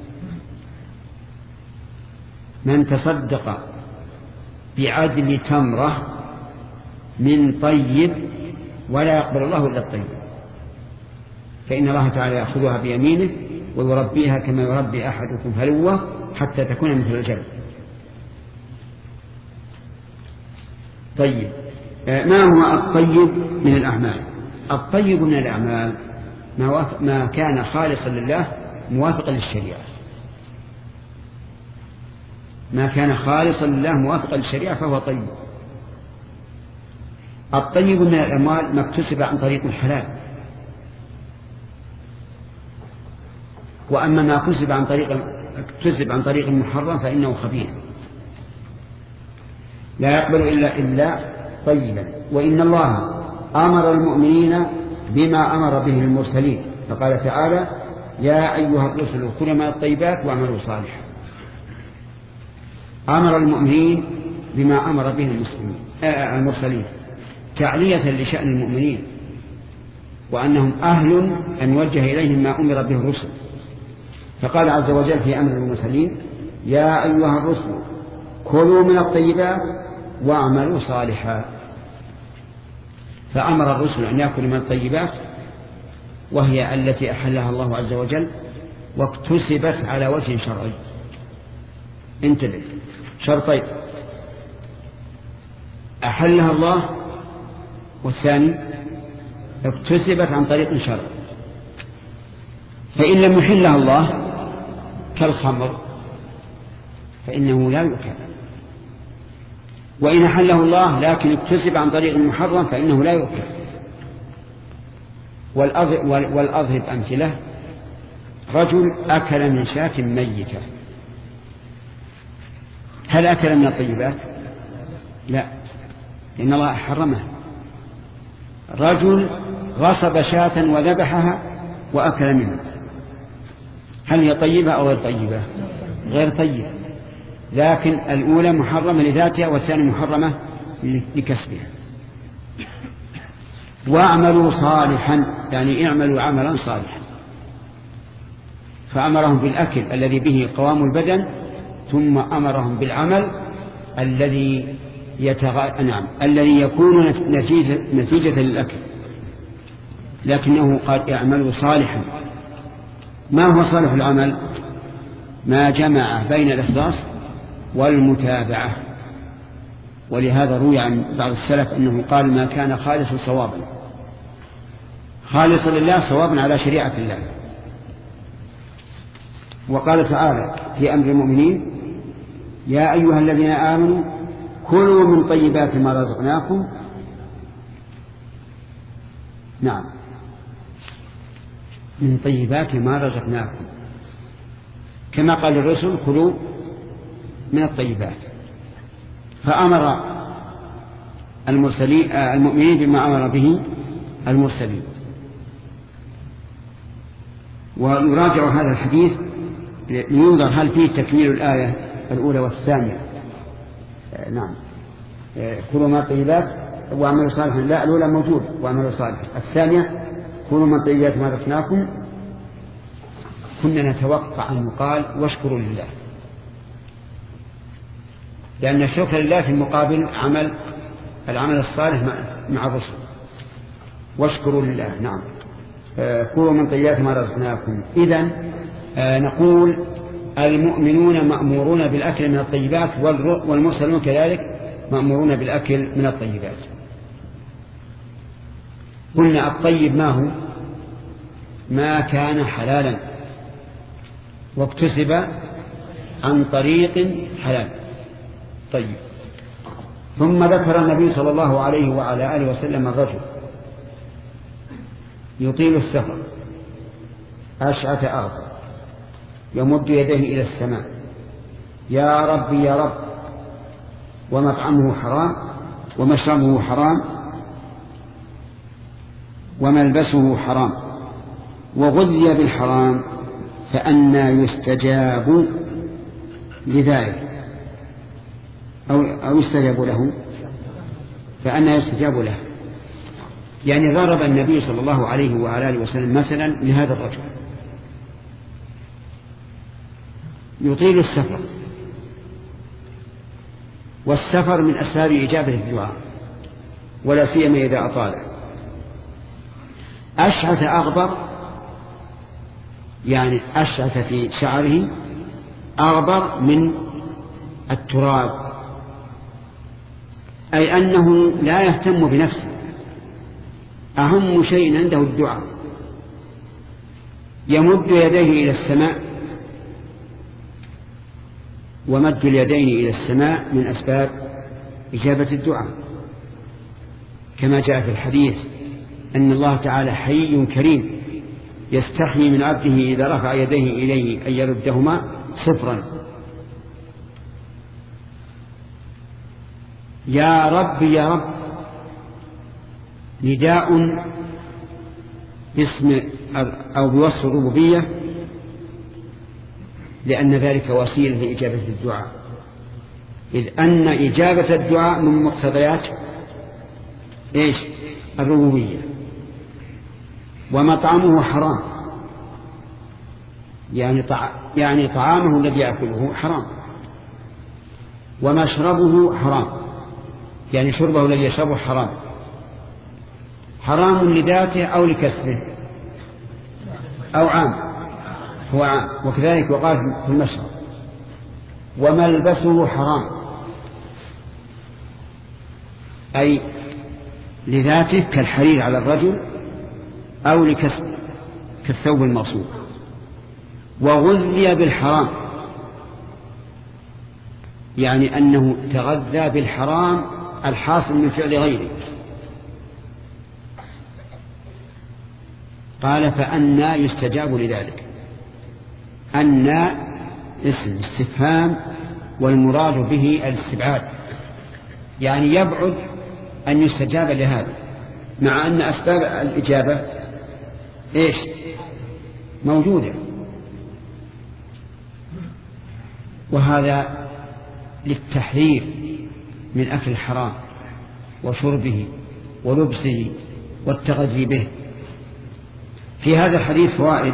A: من تصدق بعدل تمرة من طيب ولا يقبل الله إلا الطيب، فإن الله تعالى يأخذها بيمينه ويربيها كما يربي أحدكم فلوة حتى تكون مثل الجبل. طيب، ما هو الطيب من الأعمال؟ الطيب من الأعمال ما كان خالصا لله موافقا للشريعة. ما كان خالصا لله موافقا للشريعة فهو طيب. الطيب من الأموال ما اكتسب عن طريق الحلال، وأما ما اكتسب عن طريق المحرم فإنه خبيث لا يقبل إلا طيبا. وإن الله أمر المؤمنين بما أمر به المرسلين، فقال تعالى: يا أيها الرسل كلوا من الطيبات واعملوا صالحا. أمر المؤمنين بما أمر به المرسلين تعلية لشأن المؤمنين، وأنهم أهل أن يوجه إليهم ما أمر به الرسل. فقال عز وجل في أمر المرسلين: يا أيها الرسل كلوا من الطيبات واعملوا صالحا. فأمر الرسل أن يأكلوا من الطيبات، وهي التي أحلها الله عز وجل واكتسبت على وجه شرعي. انتبه، شرطين: أحلها الله، والثاني اكتسبت عن طريق شرعي. فإن لم يحلها الله كالخمر فإنه لا يؤكل، وإن أحله الله لكن اكتسب عن طريق المحرم فإنه لا يؤكل. والأضرب أمثلة: رجل أكل من شاة ميتة، هل أكل من الطيبات؟ لا، إن الله حرمها. رجل غصب شاة وذبحها وأكل منها، هل هي طيبة أو غير طيبة؟ غير طيبة، لكن الأولى محرمة لذاتها والثانية محرمة لكسبها. واعملوا صالحا يعني اعملوا عملا صالحا، فأمرهم بالأكل الذي به قوام البدن، ثم أمرهم بالعمل الذي الذي يكون نتيجة للأكل، لكنه قال اعملوا صالحا. ما هو صالح العمل؟ ما جمع بين الإخلاص والمتابعة. ولهذا روي عن بعض السلف أنه قال: ما كان خالصا صوابا، خالصا لله صوابا على شريعة الله. وقال تعالى في أمر المؤمنين: يا أيها الذين آمنوا كلوا من طيبات ما رزقناكم. نعم، من طيبات ما رزقناكم. كما قال الرسل كلوا من الطيبات، فأمر المؤمنين بما أمر به المرسلين. ويراجع هذا الحديث لينظر هل فيه تكميل الآية الأولى والثانية. نعم، كلوا من الطيبات واعملوا صالحا، لا الأولى موجود واعملوا صالحا، الثانية كلوا من الطيبات ما رزقناكم. كنا نتوقع أن يقال واشكروا لله، لأن الشكر لله في المقابل العمل الصالح مع الرسل. واشكروا لله. نعم، كلوا من طيبات ما رزقناكم. إذن نقول المؤمنون مأمورون بالأكل من الطيبات، والمرسلون كذلك مأمورون بالأكل من الطيبات. قلنا الطيب ما هو؟ ما كان حلالا واكتسب عن طريق حلال. طيب. ثم ذكر النبي صلى الله عليه وعلى آله وسلم الرجل يطيل السفر أشعث أغبر يمد يديه إلى السماء يا رب يا رب، ومطعمه حرام ومشربه حرام وملبسه حرام وغذي بالحرام، فأنى يستجاب لذلك أو يستجاب له، فأنى يستجاب له. يعني ضرب النبي صلى الله عليه وعلى آله وسلم مثلا لهذا الرجل يطيل السفر، والسفر من أسباب إجابة الدعاء ولا سيما إذا أطال. أشعث أغبر يعني أشعث في شعره أغبر من التراب، أي أنه لا يهتم بنفسه، أهم شيء عنده الدعاء. يمد يديه إلى السماء، ومد اليدين إلى السماء من أسباب إجابة الدعاء، كما جاء في الحديث أن الله تعالى حي كريم يستحيي من عبده إذا رفع يديه إليه أن يردهما صفرا. يا رب يا رب نداء باسم أو بوصف الربوبية، لأن ذلك وسيلة لإجابة الدعاء، إذ أن إجابة الدعاء من مقتضيات الربوبية. ومطعمه حرام يعني طعامه الذي يأكله حرام، ومشربه حرام يعني شربه الذي يشربه حرام، حرام لذاته أو لكسبه أو عام، هو عام، وكذلك وقال في المشرب. وملبسه حرام أي لذاته كالحرير على الرجل أو لكسب كالثوب المغصوب. وغذي بالحرام يعني أنه تغذى بالحرام الحاصل من فعل غيره. قال فأنى يستجاب لذلك. أنى اسم استفهام والمراد به الاستبعاد، يعني يبعد أن يستجاب لهذا، مع أن أسباب الإجابة موجودة. وهذا للتحذير من أكل الحرام وشربه ولبسه والتغذي به. في هذا الحديث فوائد،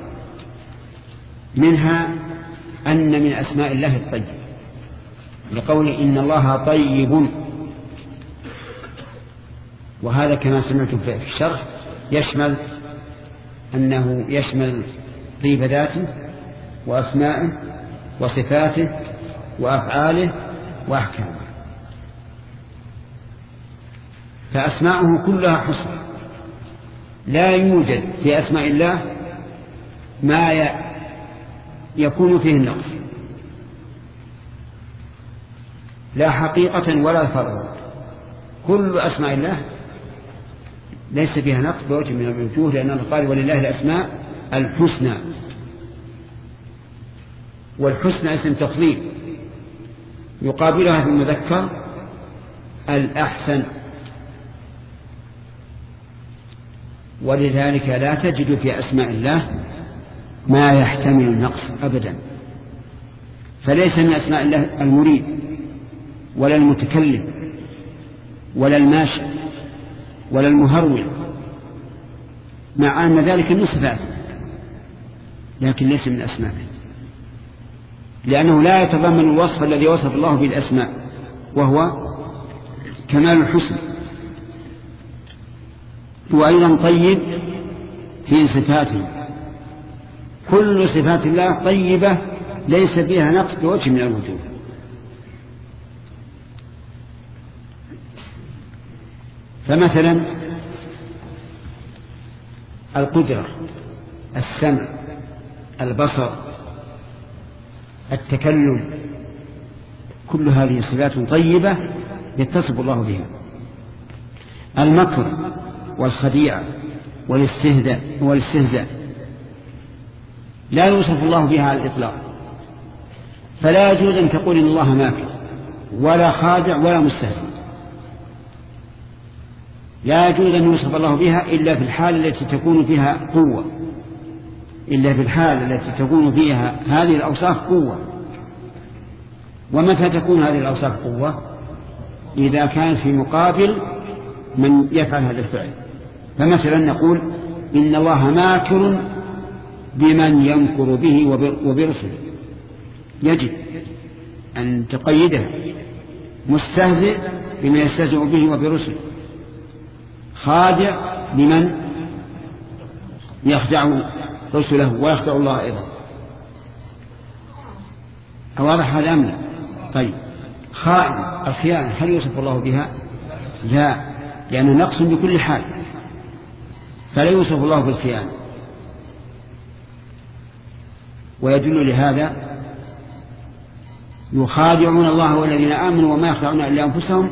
A: منها أن من أسماء الله الطيب، لقول إن الله طيب، وهذا كما سمعتم في الشرح يشمل أنه يشمل طيب ذاته وأسمائه وصفاته وأفعاله وأحكامه، فأسماؤه كلها حسن، لا يوجد في أسماء الله ما يكون فيه النقص، لا حقيقة ولا فرض. كل أسماء الله ليس فيها نقص بوجه من الوجوه، لأنه قال ولله الأسماء الحسنى. والحسنى اسم تفضيل يقابلها في المذكر الأحسن، ولذلك لا تجد في أسماء الله ما يحتمل النقص أبدا. فليس من أسماء الله المريد ولا المتكلم ولا الماشي ولا المهرول، مع أن ذلك من صفات، لكن ليس من أسمائه، لأنه لا يتضمن الوصف الذي وصف الله بالأسماء وهو كمال الحسن. وأيضا طيب في صفاته، كل صفات الله طيبة ليس فيها نقص بوجه من الوجوه. فمثلا القدرة، السمع، البصر، التكلم، كل هذه صفات طيبة يتصف الله بها. المكر والخديعة والاستهزاء لا يوصف الله بها على الإطلاق، فلا يجوز أن تقول إن الله ماكر ولا خادع ولا مستهزئ، لا يجوز أن يوصف الله بها إلا في الحال التي تكون فيها قوة، إلا في الحال التي تكون فيها هذه الأوصاف قوة. ومتى تكون هذه الأوصاف قوة؟ إذا كانت في مقابل من يفعل هذا الفعل. فمثلا نقول إن الله ماكر بمن يمكر به وبرسله، يجب أن تقيده. مستهزئ بما يستهزئ به وبرسله، خادع لمن يخدع رسله ويخدع الله أيضا. أواضح هذا أم لا؟ طيب، خائن، الخيانة هل يوصف الله بها؟ لا، لأنه نقص بكل حال، فلا يوصف الله بالخيانة. ويدل لهذا يخادعون الله والذين آمنوا وما يخدعون إلا أنفسهم،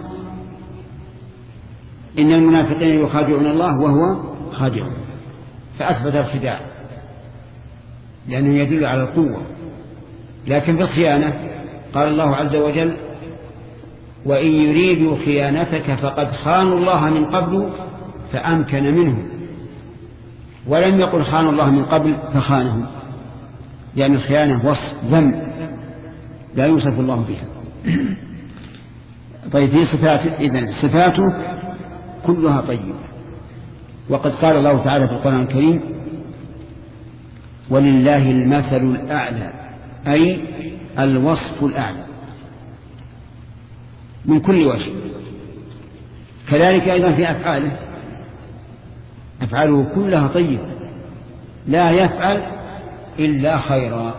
A: إن المنافقين يخادعون الله وهو خادعهم، فأثبت الخداع لأنه يدل على القوة. لكن في الخيانة قال الله عز وجل وإن يريدوا خيانتك فقد خانوا الله من قبل فأمكن منهم، ولم يقل خانوا الله من قبل فخانهم، لأن الخيانة وصف ذم لا يوصف الله بها. طيب، في صفاته، إذن صفاته كلها طيبة. وقد قال الله تعالى في القرآن الكريم ولله المثل الأعلى، أي الوصف الأعلى من كل وجه. كذلك أيضا في أفعاله، أفعاله كلها طيبة، لا يفعل إلا خيرا،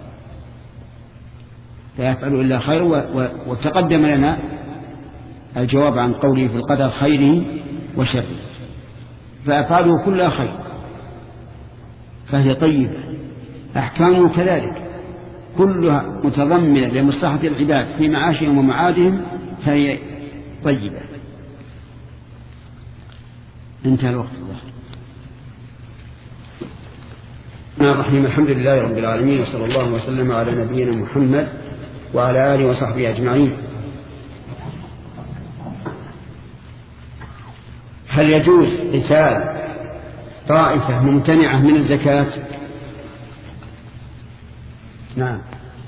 A: لا يفعل إلا خيرا. وتقدم لنا الجواب عن قوله في القدر خيره وشره، فأفعاله كلها خير فهي طيبة. أحكامه كذلك كلها متضمنة لمصلحة العباد في معاشهم ومعادهم فهي طيبة. انتهى الوقت. الرحيم، الحمد لله رب العالمين، وصلى الله وسلم على نبينا محمد وعلى آله وصحبه أجمعين. هل يجوز قتال طائفة ممتنعة من الزكاة؟ نعم.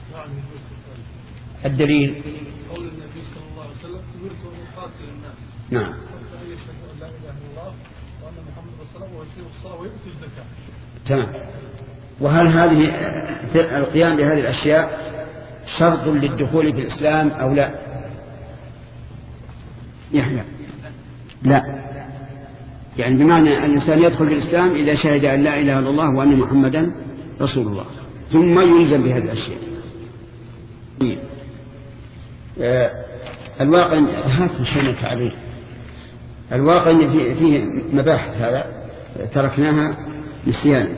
A: الدليل
C: قول النبي صلى الله عليه وسلم أمرت أن أقاتل الناس.
A: نعم.
C: حتى يشهدوا أن لا إله إلا الله وأن محمد رسول الله ويقيموا الصلاة ويؤتوا الزكاة.
A: تمام. وهل هذه القيام بهذه الأشياء شرط للدخول في الإسلام أو لا؟ يحيى لا، يعني بمعنى أن الإنسان يدخل في الإسلام إذا شهد أن لا إله إلا الله وأن محمدا رسول الله، ثم يلزم بهذه الأشياء. الواقع هات مشينك عليه. الواقع أن فيه مباحث هذا تركناها نسيانا.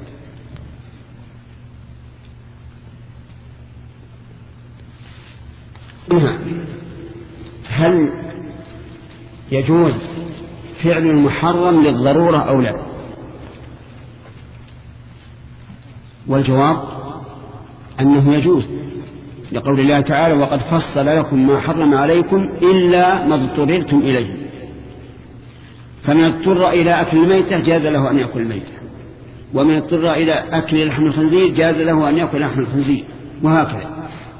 A: هل يجوز فعل المحرم للضرورة أو لا؟ والجواب أنه يجوز لقول الله تعالى وقد فصل لكم ما حرم عليكم إلا ما اضطررتم إليه، فمن اضطر إلى أكل الميتة جاز له أن يأكل الميتة، ومن اضطر إلى أكل لحم الخنزير جاز له أن يأكل لحم الخنزير، وهكذا.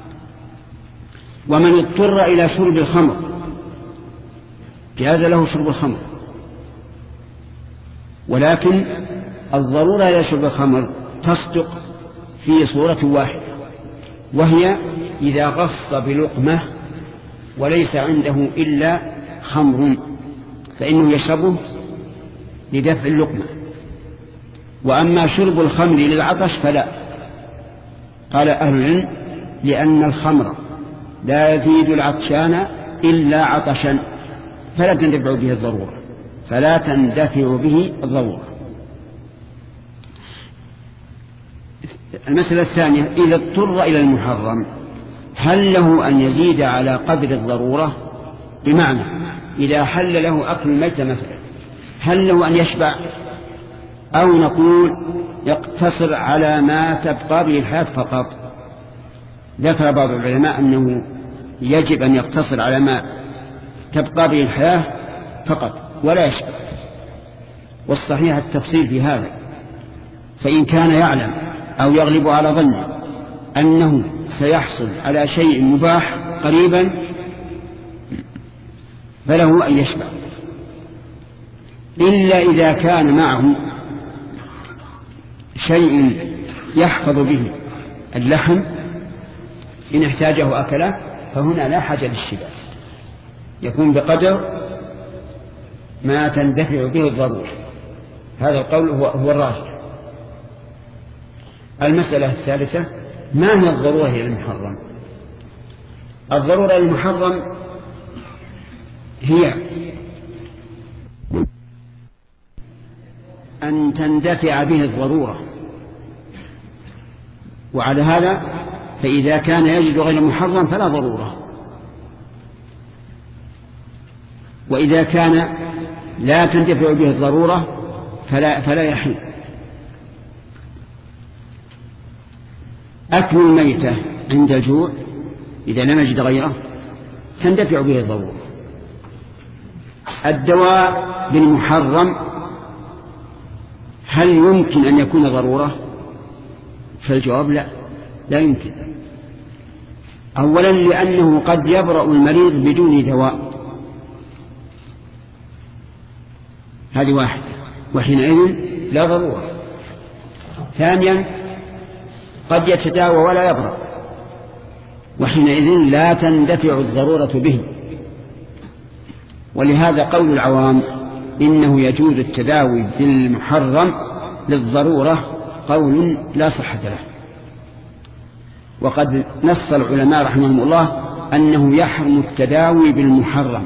A: ومن اضطر إلى شرب الخمر جاز له شرب الخمر، ولكن الضرورة إلى شرب الخمر تصدق في صورة واحدة، وهي إذا غص بلقمة وليس عنده إلا خمر فإنه يشربه لدفع اللقمة. وأما شرب الخمر للعطش فلا، قال أهل العلم لأن الخمر لا يزيد العطشان إلا عطشا فلا تندفع به الضرورة، فلا تندفع به الضرورة. المسألة الثانية إذا اضطر إلى المحرم هل له أن يزيد على قدر الضرورة؟ بمعنى إذا حل له أكل الميتة مثلا هل له أن يشبع، أو نقول يقتصر على ما تبقى به الحياة فقط؟ ذكر بعض العلماء أنه يجب أن يقتصر على ما تبقى به الحياة فقط ولا يشبع، والصحيح التفصيل في هذا. فإن كان يعلم أو يغلب على ظنه أنه سيحصل على شيء مباح قريبا فله أن يشبع، إلا إذا كان معه شيء يحفظ به اللحم إن احتاجه أكله، فهنا لا حاجة للشبع، يكون بقدر ما تندفع به الضرورة. هذا القول هو الراجح. المسألة الثالثة ما هي الضرورة إلى المحرم؟ الضرورة إلى المحرم هي أن تندفع به الضرورة، وعلى هذا فإذا كان يجد غير محرم فلا ضرورة، وإذا كان لا تندفع به الضرورة فلا يحل. أكل الميتة عند الجوع إذا لم يجد غيره تندفع به الضرورة. الدواء بالمحرم هل يمكن أن يكون ضرورة؟ فالجواب لا يمكن. أولا لأنه قد يبرأ المريض بدون دواء، هذه واحدة، وحينئذ لا ضرورة. ثانيا قد يتداوى ولا يبرأ، وحينئذ لا تندفع الضرورة به. ولهذا قول العوام إنه يجوز التداوي بالمحرم للضرورة قول لا صحة له. وقد نص العلماء رحمهم الله أنه يحرم التداوي بالمحرم.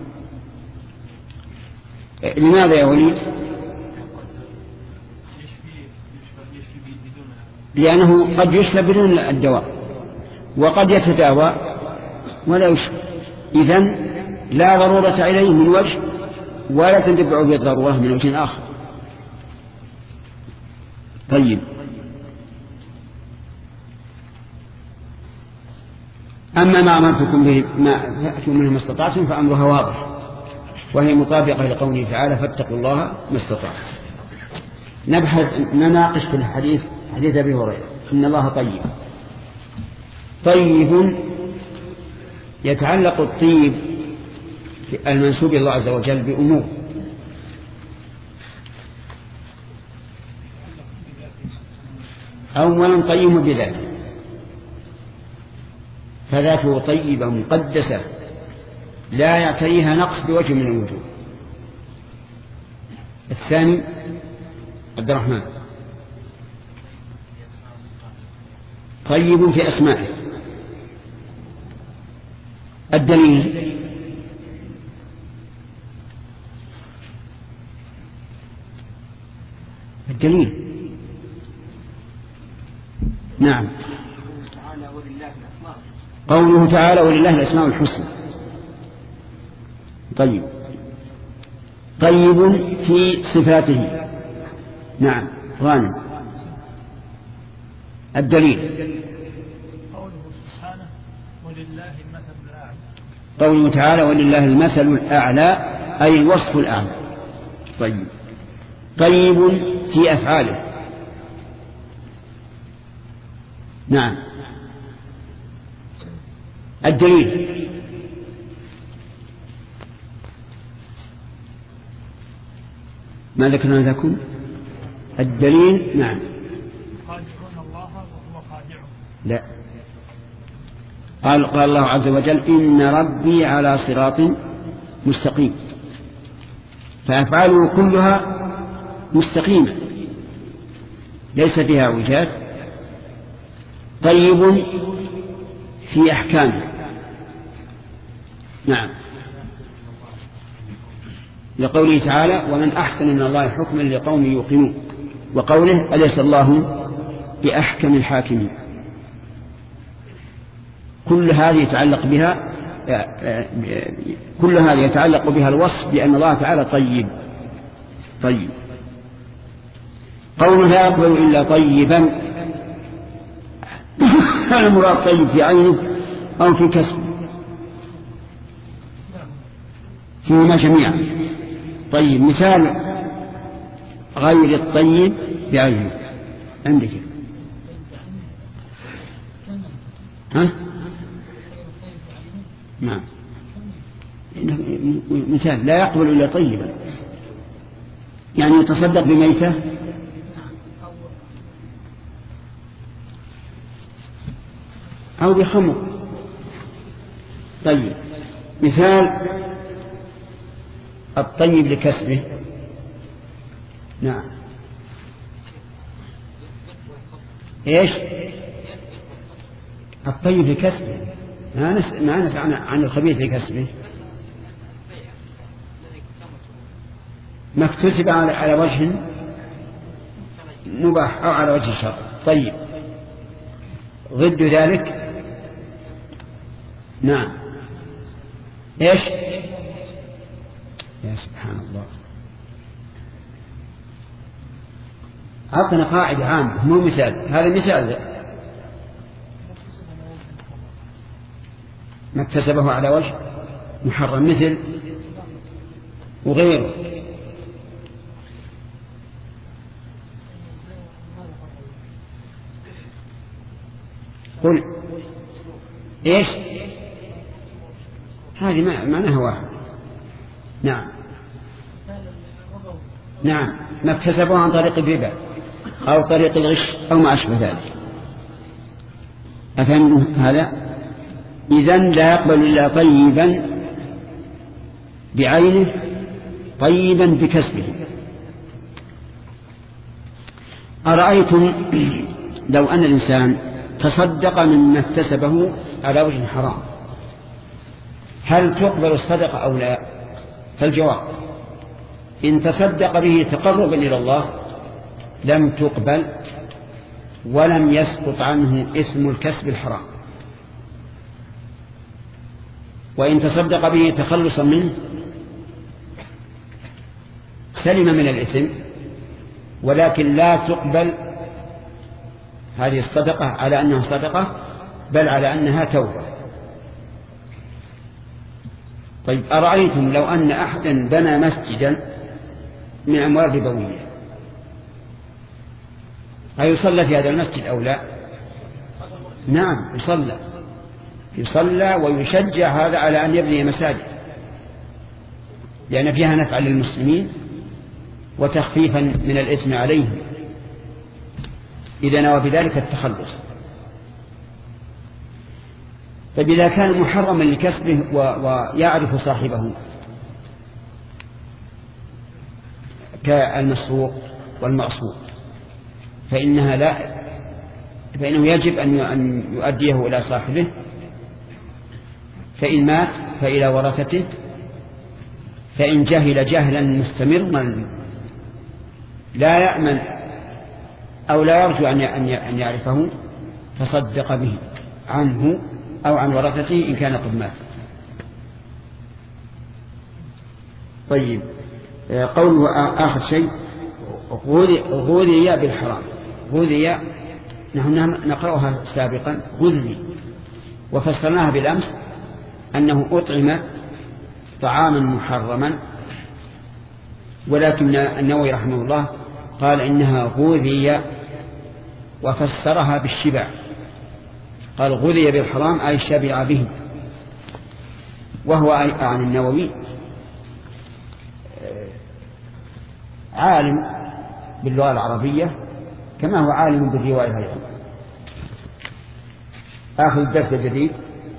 A: لماذا يا وليد؟ لأنه قد يشفى بدون الدواء، وقد يتداوى ولا يشفى، إذن لا ضرورة إليه من وجه ولا تندفع به الضرورة من وجه آخر. طيب، أما ما أمرتكم به ما فأتوا منه ما استطعتم فأمرها واضح، وهي مطابقة لقوله تعالى فاتقوا الله ما استطعتم. نناقش في الحديث حديث أبي هريرة إن الله طيب. طيب يتعلق الطيب المنسوب إلى الله عز وجل بأمور. أولا طيب بذاته، فذاته طيبة مقدسة لا يعتريها نقص بوجه من الوجوه. الثاني عبد الرحمن طيب في أسمائه. الدليل نعم قوله تعالى ولله الأسماء الحسنى. طيب في صفاته. نعم غانم. الدليل
B: ولله المثل الأعلى.
A: قوله تعالى ولله المثل الأعلى أي الوصف الأعلى. طيب في أفعاله. نعم. الدليل ما ذكرنا لكم؟ الدليل نعم.
B: خادعون الله وهو خادعهم.
A: لا، قال الله عز وجل إن ربي على صراط مستقيم، فأفعاله كلها مستقيمة ليس فيها اعوجاج. طيب في أحكامه. نعم، لقوله تعالى ومن أحسن من الله حكما لقوم يوقنون، وقوله أليس الله بأحكم الحاكمين. كل هذه يتعلق بها الوصف بأن الله تعالى طيب. قوله لا يقبل إلا طيبا، المراد طيب في عينه أو في كسبه، فيهما جميعا. طيب مثال غير الطيب بعينه عندك؟ ها؟ نعم، مثال لا يقبل إلا طيبا، يعني يتصدق بميتة أو بخمر. طيب مثال الطيب لكسبه. نعم، إيش الطيب لكسبه؟ ما نسأل عن الخبيث لكسبه، ما اكتسب على وجه مباح أو على وجه شر. طيب ضد ذلك نعم إيش؟ يا سبحان الله، أعطنا قاعدة عامة مو مثال. هذا مثال ما اكتسبه على وجه محرم مثل وغيره. قل إيش؟ هذه معناها واحد. نعم ما اكتسبه عن طريق الربا أو طريق الغش أو ما أشبه ذلك. أفهم هذا؟ إذن لا يقبل إلا طيبا بعينه طيبا بكسبه. أرأيتم لو أن الإنسان تصدق مما اكتسبه على وجه حرام، هل تقبل الصدقة أو لا؟ فالجواب إن تصدق به تقربا إلى الله لم تقبل ولم يسقط عنه اسم الكسب الحرام، وإن تصدق به تخلصا منه سلم من الإثم، ولكن لا تقبل هذه الصدقة على أنها صدقة بل على أنها توبة. طيب أرأيتم لو أن أحدا بنى مسجدا من أموال ربوية، أيصلى في هذا المسجد أو لا؟ نعم يصلى ويشجع هذا على أن يبني مساجد، لأن فيها نفع للمسلمين وتخفيفا من الإثم عليهم إذا نوى بذلك التخلص. طيب إذا كان محرما لكسبه ويعرف صاحبه كالمسروق والمغصوب فإنه يجب أن يؤديه إلى صاحبه، فإن مات فإلى ورثته، فإن جهل جهلا مستمرا لا يأمن أو لا يرجو أن يعرفه تصدق به عنه أو عن ورثته إن كان قد مات. طيب قوله آخر شيء غذي بالحرام. غذي نحن نقرأها سابقا غذي، وفسرناها بالأمس أنه أطعم طعاما محرما، ولكن النووي رحمه الله قال إنها غذي وفسرها بالشبع، قال غذي بالحرام أي شبع به. وهو عن النووي عالم باللغة العربية كما هو عالم بالرواية أيضا. آخر الدرس الجديد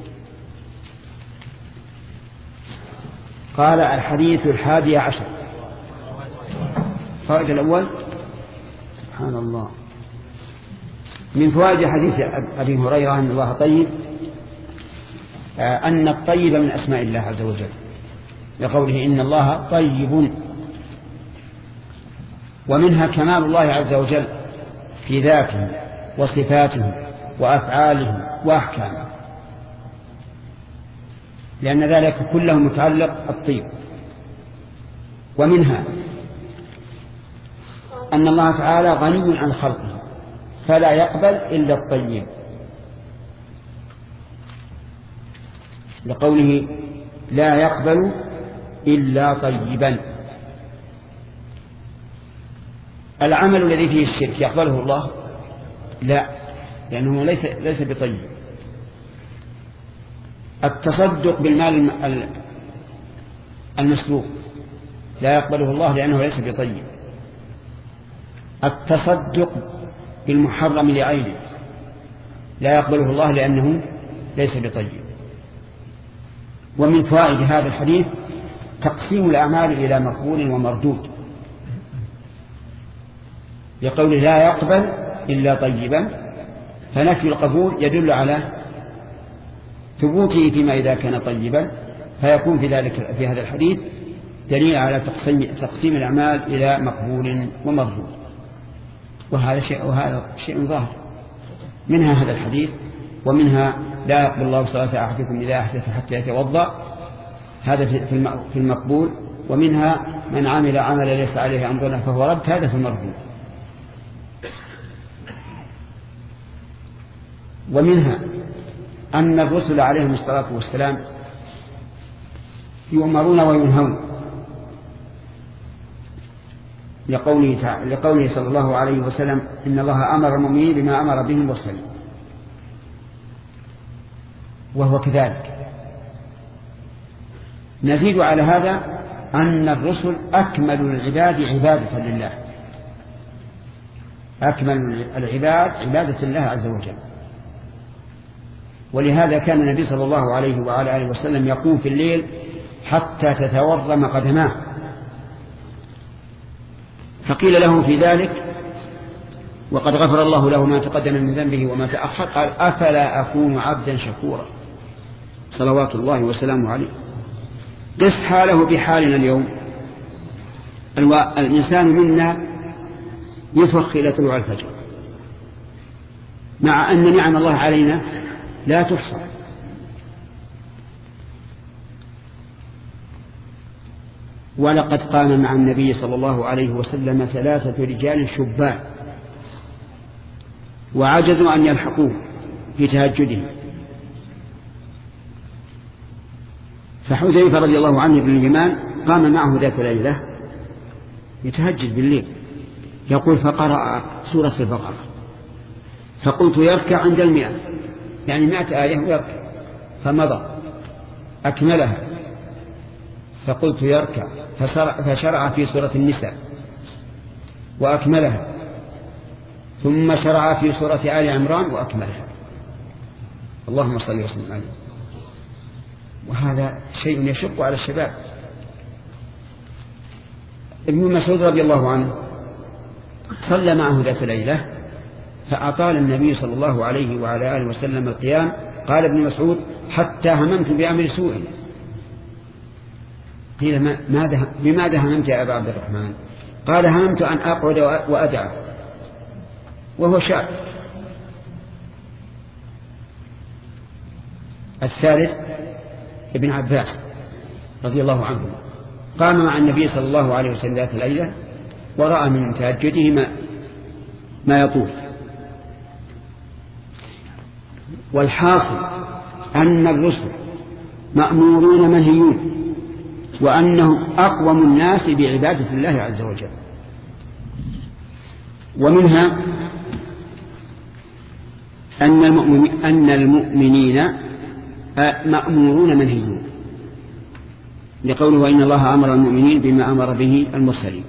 A: قال الحديث 11. الفائدة الأول سبحان الله من فوائد حديث أبي هريرة أن الله طيب أن الطيب من أسماء الله عز وجل لقوله إن الله طيب، ومنها كمال الله عز وجل في ذاته وصفاته وأفعاله وأحكامه، لأن ذلك كله متعلق الطيب. ومنها أن الله تعالى غني عن خلقه فلا يقبل إلا الطيب، لقوله لا يقبل إلا طيبا. العمل الذي فيه الشرك يقبله الله؟ لا، لأنه ليس بطيب. التصدق بالمال المسلوب لا يقبله الله لأنه ليس بطيب. التصدق بالمحرم لعينه لا يقبله الله لأنه ليس بطيب. ومن فوائد هذا الحديث تقسيم الأعمال إلى مقبول ومردود، لقول لا يقبل إلا طيبا، فنفي القبول يدل على ثبوته فيما إذا كان طيبا، فيكون في هذا الحديث دليل على تقسيم الأعمال إلى مقبول ومردود، وهذا شيء ظاهر. منها هذا الحديث، ومنها لا يقبل الله صلاة أحدكم إذا أحدث حتى يتوضأ، هذا في المقبول. ومنها من عمل عملا ليس عليه أمرنا فهو رد، هذا في المردود. ومنها أن الرسل عليهم الصلاة والسلام يؤمرون وينهون، لقوله صلى الله عليه وسلم إن الله أمر المؤمنين بما أمر به المرسلين، وهو كذلك. نزيد على هذا أن الرسل أكمل العباد عبادة لله، أكمل العباد عبادة الله عز وجل. ولهذا كان النبي صلى الله عليه وعلى آله وسلم يقوم في الليل حتى تتورم قدماه، فقيل له في ذلك وقد غفر الله له ما تقدم من ذنبه وما تأخر، قال أفلا أكون عبدا شكورا صلوات الله وسلامه عليه. قس حاله بحالنا اليوم. الإنسان منا يفرخ إلى طلوع الفجر، مع أن نعم الله علينا لا تحصى. ولقد قام مع النبي صلى الله عليه وسلم 3 رجال شبان وعجزوا أن يلحقوه في تهجده، فحذيفة رضي الله عنه بن اليمان قام معه ذات ليلة يتهجد بالليل، يقول فقرأ سورة البقرة، فقلت يركع عند 100، يعني 100 آية ويركع، فمضى أكملها، فقلت يركع، فشرع في سورة النساء وأكملها، ثم شرع في سورة آل عمران وأكملها. اللهم صل وسلم عليه. وهذا شيء يشق على الشباب. ابن مسعود رضي الله عنه صلى معه ذات ليلة فأطال النبي صلى الله عليه وعلى آله وسلم القيام. قال ابن مسعود حتى هممت بأمر سوء. قيل بماذا هممت يا أبا عبد الرحمن؟ قال هممت أن أقعد وأدعى، وهو شاب. الثالث ابن عباس رضي الله عنه قام مع النبي صلى الله عليه وسلم ذات ليلة ورأى من تهجده ما يطول. والحاصل أن الرسل مأمورون منهيون، وأنهم أقوم الناس بعبادة الله عز وجل. ومنها أن المؤمنين مأمورون منهيون، لقوله وإن الله أمر المؤمنين بما أمر به المرسلين.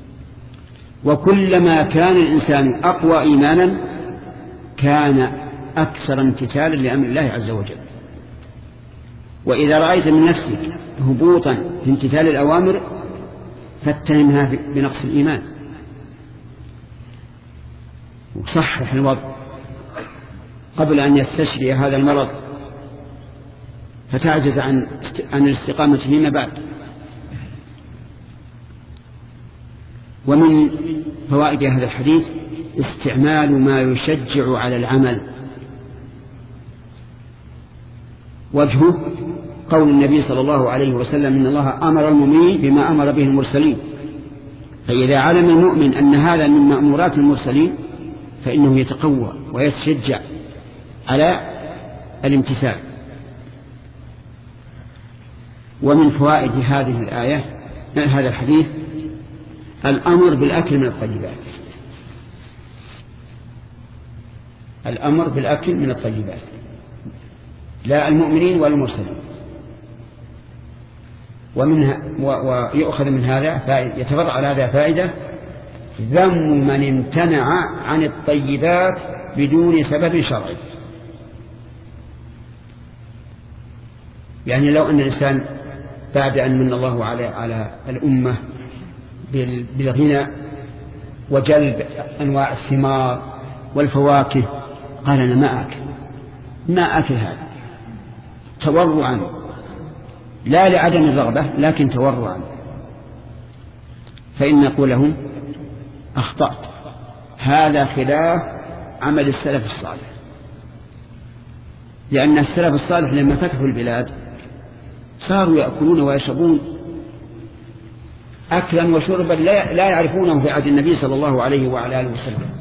A: وكلما كان الإنسان أقوى إيمانا كان أكثر امتثالا لأمر الله عز وجل. وإذا رأيت من نفسك هبوطا في امتثال الأوامر فاتهمها بنقص الإيمان، وصحح الوضع قبل أن يستشري هذا المرض فتعجز عن الاستقامة فيما بعد. ومن فوائد هذا الحديث استعمال ما يشجع على العمل. وجهه قول النبي صلى الله عليه وسلم إن الله أمر المؤمنين بما أمر به المرسلين، فإذا علم المؤمن أن هذا من مأمورات المرسلين فإنه يتقوى ويتشجع على الامتثال. ومن فوائد هذه الآية هذا الحديث الأمر بالأكل من الطيبات، الأمر بالأكل من الطيبات لا المؤمنين ولا المرسلين. ويؤخذ من هذا فائدة، يتفرع على هذا فائدة ذم من امتنع عن الطيبات بدون سبب شرعي. يعني لو أن الإنسان بعد أن من الله على الأمة بالغنى وجلب أنواع الثمار والفواكه قال أنا ما أكل هذا تورعا، لا لعدم الرغبة لكن تورعا، فإن نقول له أخطأت، هذا خلاف عمل السلف الصالح. لأن السلف الصالح لما فتحوا البلاد صاروا يأكلون ويشربون أكلا وشربا لا يعرفونه في عهد النبي صلى الله عليه وعلى آله وسلم.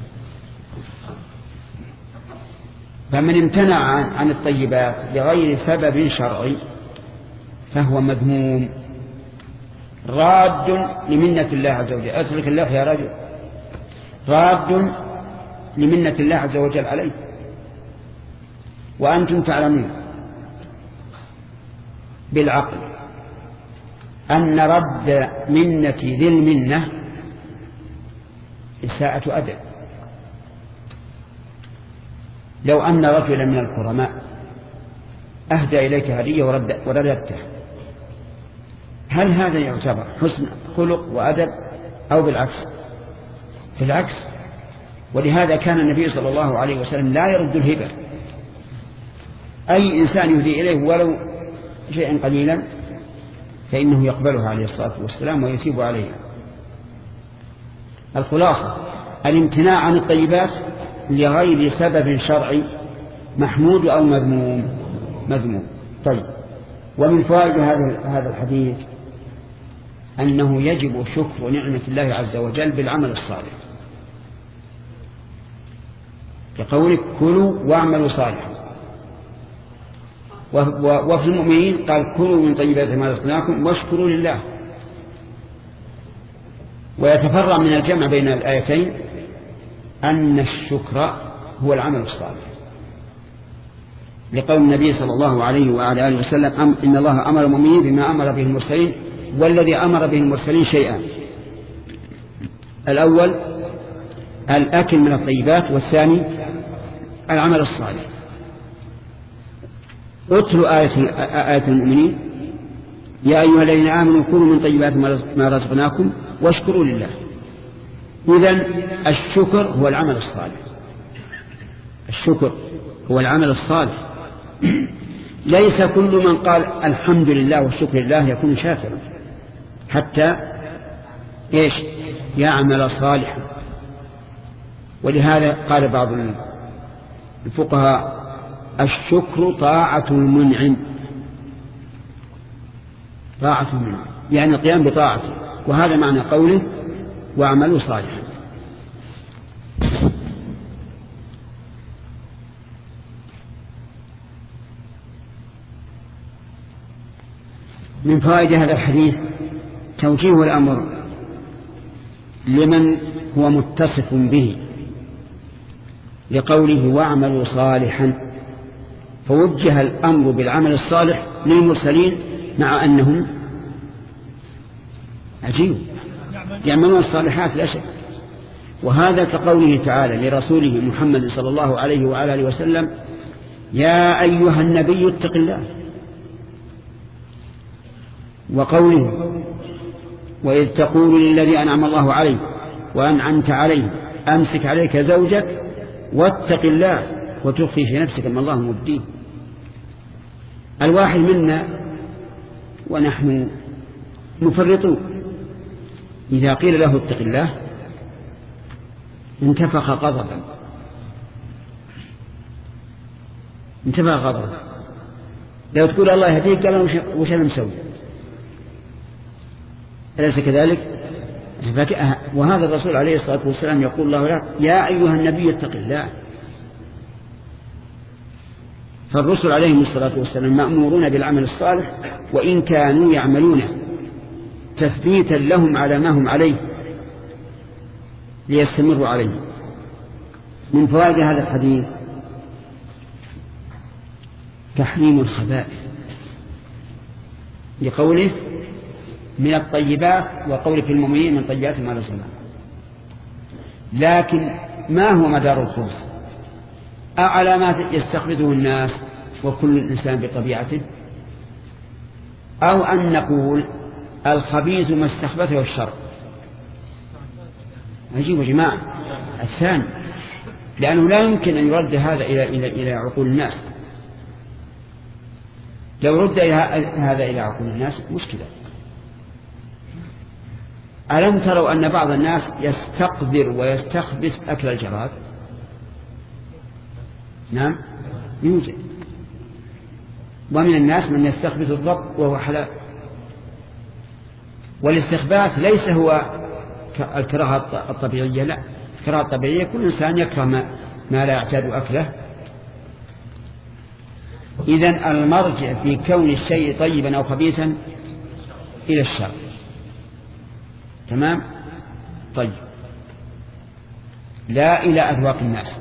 A: فمن امتنع عن الطيبات لغير سبب شرعي فهو مذموم راد لمنة الله عز وجل. أترك الله يا رجل، راد لمنة الله عز وجل عليه. وأنتم تعلمون بالعقل أن رد منة ذي المنة إساءة أدب. لو أن رجلا من الكرماء أهدى إليك هدية ورددته، هل هذا يعتبر حسن خلق وأدب أو بالعكس؟ بالعكس. ولهذا كان النبي صلى الله عليه وسلم لا يرد الهبة. أي إنسان يهدي إليه ولو شيئا قليلا فإنه يقبلها عليه الصلاة والسلام ويثيب عليها. الخلاصة الامتناع عن الطيبات لغير سبب شرعي محمود أو مذموم. طيب، ومن فوائد هذا الحديث أنه يجب شكر نعمة الله عز وجل بالعمل الصالح، كقولك كلوا واعملوا صالحا. وفي المؤمنين قال كلوا من طيبات ما رزقناكم واشكروا لله. ويتفرع من الجمع بين الآيتين أن الشكر هو العمل الصالح، لقول النبي صلى الله عليه وعلى آله وسلم إن الله أمر المؤمنين بما أمر به المرسلين، والذي أمر به المرسلين شيئان: الأول الأكل من الطيبات، والثاني العمل الصالح. اتلوا آية المؤمنين يا أيها الذين آمنوا كلوا من طيبات ما رزقناكم واشكروا لله. إذن الشكر هو العمل الصالح، الشكر هو العمل الصالح. ليس كل من قال الحمد لله والشكر لله يكون شاكرا حتى يعمل صالحا. ولهذا قال بعض الفقهاء الشكر طاعة المنعم، طاعة المنعم يعني القيام بطاعته، وهذا معنى قوله واعملوا صالحا. من فوائد هذا الحديث توجيه الأمر لمن هو متصف به لقوله واعملوا صالحا، فوجه الأمر بالعمل الصالح للمرسلين مع أنهم عجيب يعملون الصالحات لا شك. وهذا كقوله تعالى لرسوله محمد صلى الله عليه وعلى آله وسلم يا أيها النبي اتق الله، وقوله وإذ تقول للذي أنعم الله عليه وأنعمت عليه أمسك عليك زوجك واتق الله وتخفي في نفسك ما الله مبديه. الواحد منا ونحن مفرطون إذا قيل له اتق الله انتفخ غضبا لو تقول الله يهديك قال وش أنا مسوي؟ أليس كذلك؟ وهذا الرسول عليه الصلاة والسلام يقول الله يا أيها النبي اتق الله. فالرسل عليهم الصلاة والسلام مأمورون بالعمل الصالح وإن كانوا يعملونه تثبيتا لهم على ما هم عليه ليستمروا عليه. من فوائد هذا الحديث تحريم الخبائث لقوله من الطيبات وقول في المؤمنين من طيبات ما رزقنا. لكن ما هو مدار الخبث؟ أعلى ما يستخبثه الناس وكل إنسان بطبيعته، أو أن نقول الخبيث ما استخبثه الشر؟ عجيب يا جماعة. الثاني لأنه لا يمكن أن يرد هذا إلى عقول الناس. لو رد هذا إلى عقول الناس مشكلة. ألم تروا أن بعض الناس يستقذر ويستخبث أكل الجراد؟ نعم يوجد. ومن الناس من يستخبث الضب وهو حلال. والاستخباث ليس هو الكراهة الطبيعية، لا، الكراهة الطبيعية كل إنسان يكره ما لا يعتاد أكله. إذن المرجع في كون الشيء طيبا أو خبيثا إلى الشر. تمام؟ طيب، لا إلى أذواق الناس.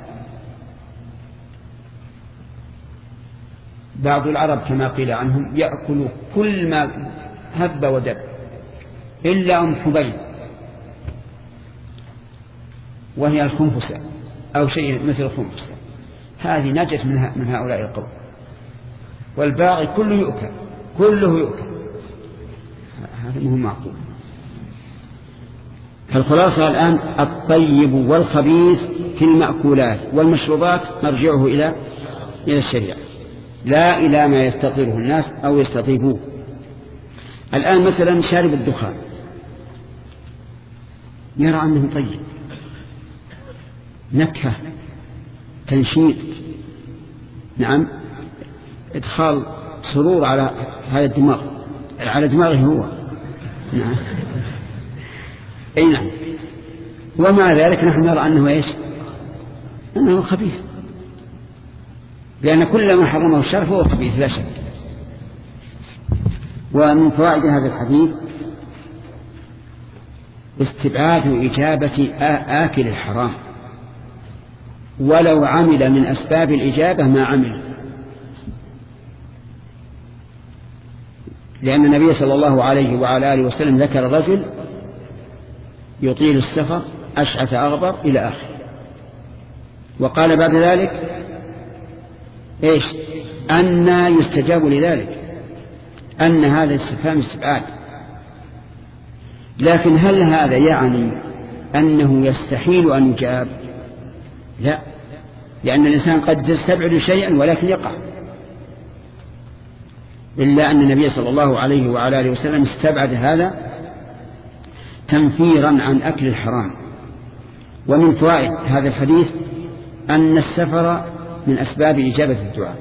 A: بعض العرب كما قيل عنهم يأكل كل ما هب ودب إلا أم حبيب وهي الخنفسة أو شيء مثل الخنفسة، هذه نجت من هؤلاء القوم. والباقي كله يؤكل. هذا مهم معقول. فالخلاصة الآن الطيب والخبيث في المأكولات والمشروبات مرجعه إلى الشريعة، لا إلى ما يستطيره الناس أو يستطيبوه. الآن مثلا شارب الدخان يرى أنه طيب، نكهة، تنشيط، نعم، إدخال سرور على هذا الدماغ، على دماغه هو، نعم، أي نعم. ومع ذلك نحن نرى أنه إيش؟ أنه خبيث، لأن كل ما حرمه الشرع فهو خبيث لا شك. ومن فوائد هذا الحديث استبعاد إجابة آكل الحرام ولو عمل من أسباب الإجابة ما عمل، لأن النبي صلى الله عليه وعلى آله وسلم ذكر رجل يطيل السفر أشعث أغبر إلى آخر، وقال بعد ذلك إيش؟ أن يستجاب لذلك، أن هذا استفهام استبعاد. لكن هل هذا يعني أنه يستحيل أن يجاب؟ لا، لأن الإنسان قد يستبعد شيئا ولكن يقع، إلا أن النبي صلى الله عليه وعلى آله وسلم استبعد هذا تنفيرا عن أكل الحرام. ومن فوائد هذا الحديث أن السفر من أسباب إجابة الدعاء.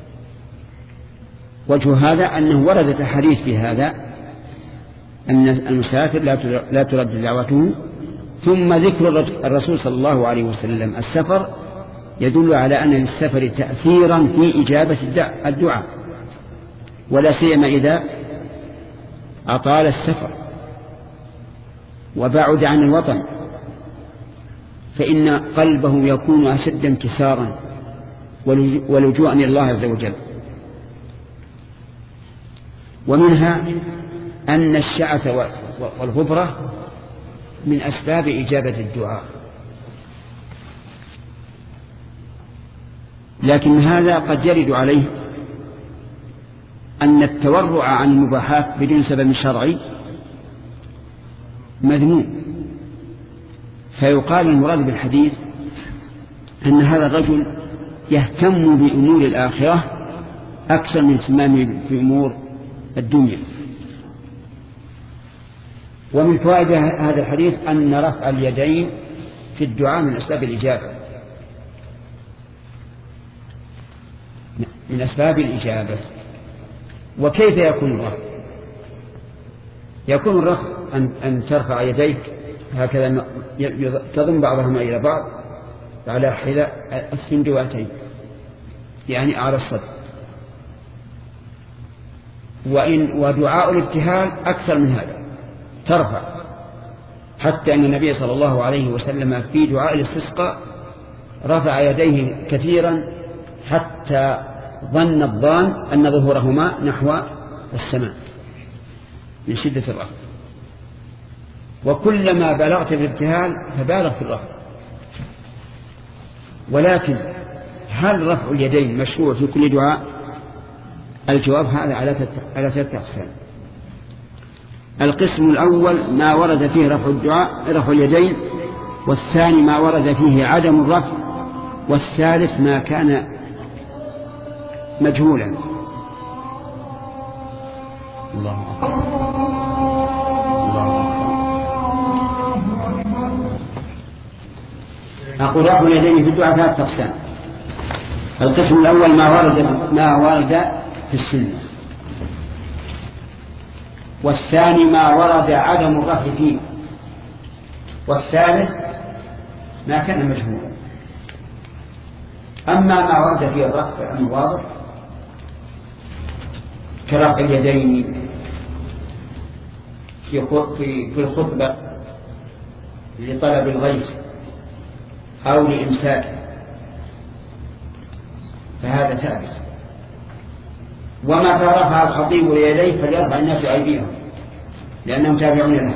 A: وجه هذا أنه وردت حديث في هذا أن المسافر لا ترد دعوته، ثم ذكر الرسول صلى الله عليه وسلم السفر يدل على أن للسفر تأثيرا في إجابة الدعاء، ولا سيما إذا أطال السفر وبعد عن الوطن فإن قلبه يكون أشد انكسارا ولجوءا إلى الله عز وجل. ومنها أن الشعث والغبرة من أسباب إجابة الدعاء، لكن هذا قد يرد عليه أن التورع عن المباحات بدون سبب شرعي مذموم، فيقال المراد بالحديث أن هذا الرجل يهتم بأمور الآخرة أكثر من اهتمامه بأمور الدنيا. ومن فوائد هذا الحديث أن رفع اليدين في الدعاء من أسباب الإجابة، من أسباب الإجابة. وكيف يكون الرفع؟ يكون الرفع أن ترفع يديك هكذا تضم بعضهما إلى بعض على حذاء السندواتين، يعني على الصدر. ودعاء الابتهال أكثر من هذا، ترفع، حتى أن النبي صلى الله عليه وسلم في دعاء الاستسقاء رفع يديه كثيرا حتى ظن الظان أن ظهورهما نحو السماء من شدة الرفع. وكلما بلغت في الابتهال فبالغ في الرفع. ولكن هل رفع اليدين مشروع في كل دعاء؟ الجواب هذا على ثلاثة أقسام. القسم الأول ما ورد فيه رفع اليدين، والثاني ما ورد فيه عدم الرفع، والثالث ما كان مجهولا. الله أكبر. أقول رفع اليدين في الدعاء ثلاثة أقسام. القسم الأول ما ورد في السنة، والثاني ما ورد عدم الرفع فيه، والثالث ما كان مجهولا. أما ما ورد فيه الرفع الواضح كرفع اليدين في الخطبة لطلب الغيث أو لإمساك فهذا ثابت. وما رفع الخطيب يديه فليرفع الناس أيديهم لأنهم تابعون له.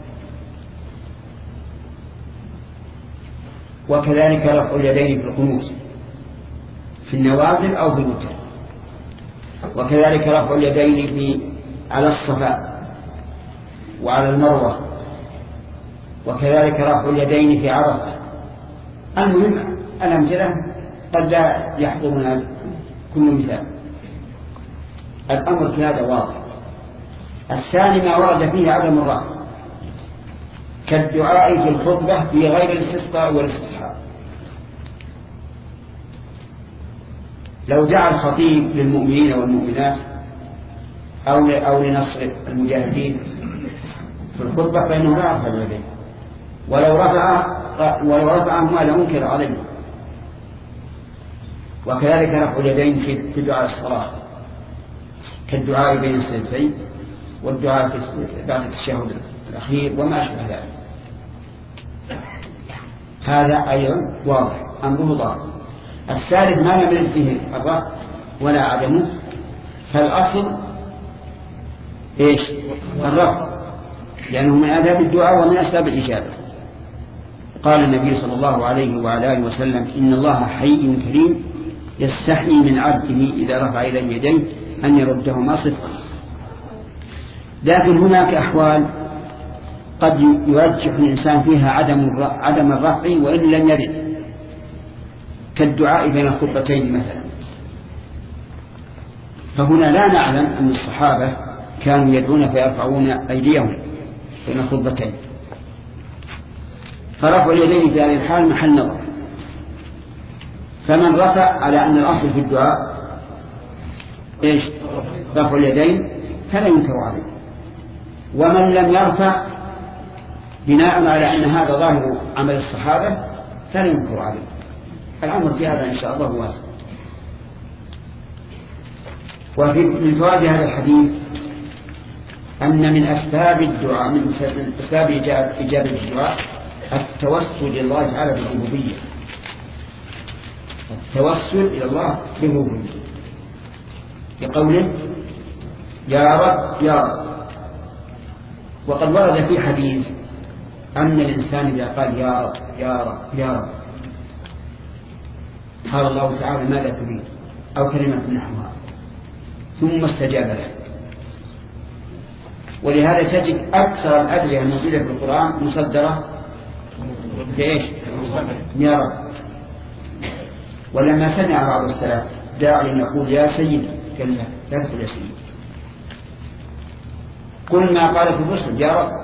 A: وكذلك رفع اليدين في القنوت في النوازل أو في الوتر، وكذلك رفع اليدين على الصفا وعلى المروة، وكذلك رفع اليدين في عرفة. المهم الأمثلة قد لا يحضرنا كل مثال. الأمر في هذا واضح. الثاني ما ورد فيه عدم الرفع كالدعاء في الخطبة في غير الاستسقاء والاستصحاب. لو دعا الخطيب للمؤمنين والمؤمنات أو لنصر المجاهدين في الخطبة فإنه لا يرفع اليدين، ولو رفعهما لمنكر عليه. وكذلك رفع اليدين في دعاء الصلاة كالدعاء بين السجدتين والدعاء بعد التشهد الأخير وما أشبه ذلك. هذا أيضا واضح أمره ضار. الثالث ما لم يرد فيه الرفع ولا عدمه، فالأصل إيش؟ الرفع، لأنه من آداب الدعاء ومن أسباب الإجابة. قال النبي صلى الله عليه وعلى آله وسلم: إن الله حي كريم يستحيي من عبده إذا رفع إليه يديه أن يردهما صدقا. لكن هناك أحوال قد يرجح الإنسان فيها عدم الرفع وإن لم يرد، كالدعاء بين الخطبتين مثلا. فهنا لا نعلم أن الصحابة كانوا يدعون فيرفعون أيديهم بين الخطبتين، فرفع اليدين في هذه الحال محل نظر. فمن رفع على أن الأصل في الدعاء إيش؟ رفع اليدين فلا ينكر عليه. ومن لم يرفع بناء على أن هذا ظاهر عمل الصحابة فلا ينكر عليه. الأمر في هذا إن شاء الله واسع. ومن فوائد هذا الحديث أن من أسباب الدعاء من أسباب إجابة الدعاء التوسل إلى الله تعالى بالربوبية، التوسل إلى الله بالربوبية بقوله يا رب يا رب. وقد ورد في حديث أن الإنسان إذا قال يا رب يا رب يا رب قال الله تعالى ماذا تريد أو كلمة نحوها ثم استجاب له. ولهذا تجد أكثر الأدعية الموجودة في القرآن مصدرة بإيش؟ يا رب. ولما سمع بعض السلف داعي يقول يا سيدي قال لا تقول يا سيدي، كل ما قالت الرسل يا رب،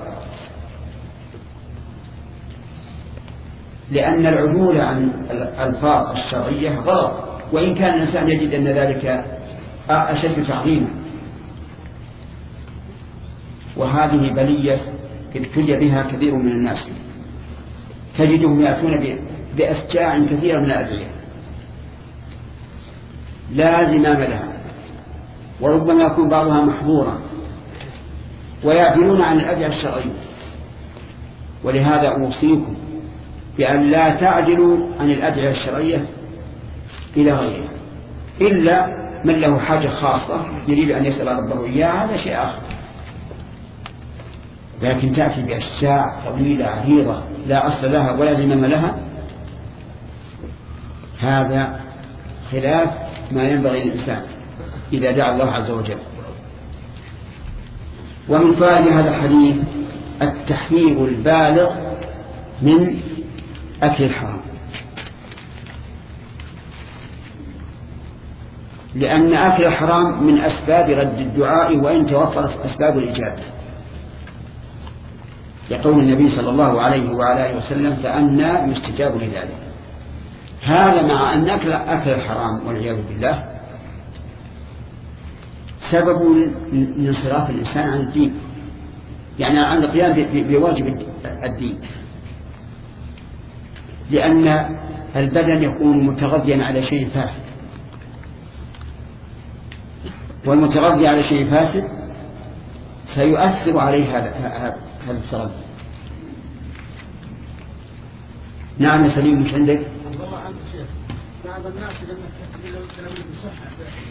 A: لأن العدول عن الألفاظ الشرعية غلط، وإن كان الإنسان يجد أن ذلك أشد تعظيما. وهذه بلية ابتلي بها كثير من الناس، تجدهم يأتون بأشجاع كثيرة من الأدعية لا زمام لها، وربما يكون بعضها محظورا، ويعدلون عن الأدعية الشرعية. ولهذا أوصيكم بأن لا تعدلوا عن الأدعية الشرعية إلى غيرها، إلا من له حاجة خاصة يريد أن يسأل ربه إياها، هذا شيء آخر. لكن تأتي بأشجاع طويلة عريضة لا أصل لها ولا زمام لها، هذا خلاف ما ينبغي للإنسان إذا دعا الله عز وجل. ومن فائدة هذا الحديث التحذير البالغ من أكل الحرام، لأن أكل الحرام من أسباب رد الدعاء وإن توفرت أسباب الإجابة، يقول النبي صلى الله عليه وعلى آله وسلم فأنى يستجاب لذلك. هذا مع أن أكل الحرام والعياذ بالله سبب لانصراف الإنسان عن الدين، يعني عن القيام بواجب الدين، لأن البدن يكون متغذيا على شيء فاسد، والمتغذي على شيء فاسد سيؤثر عليه هذا التغذي. نعم يا سليم، مش عندك؟
C: والله عنك شيخ، بعض الناس لما الكلام بصحة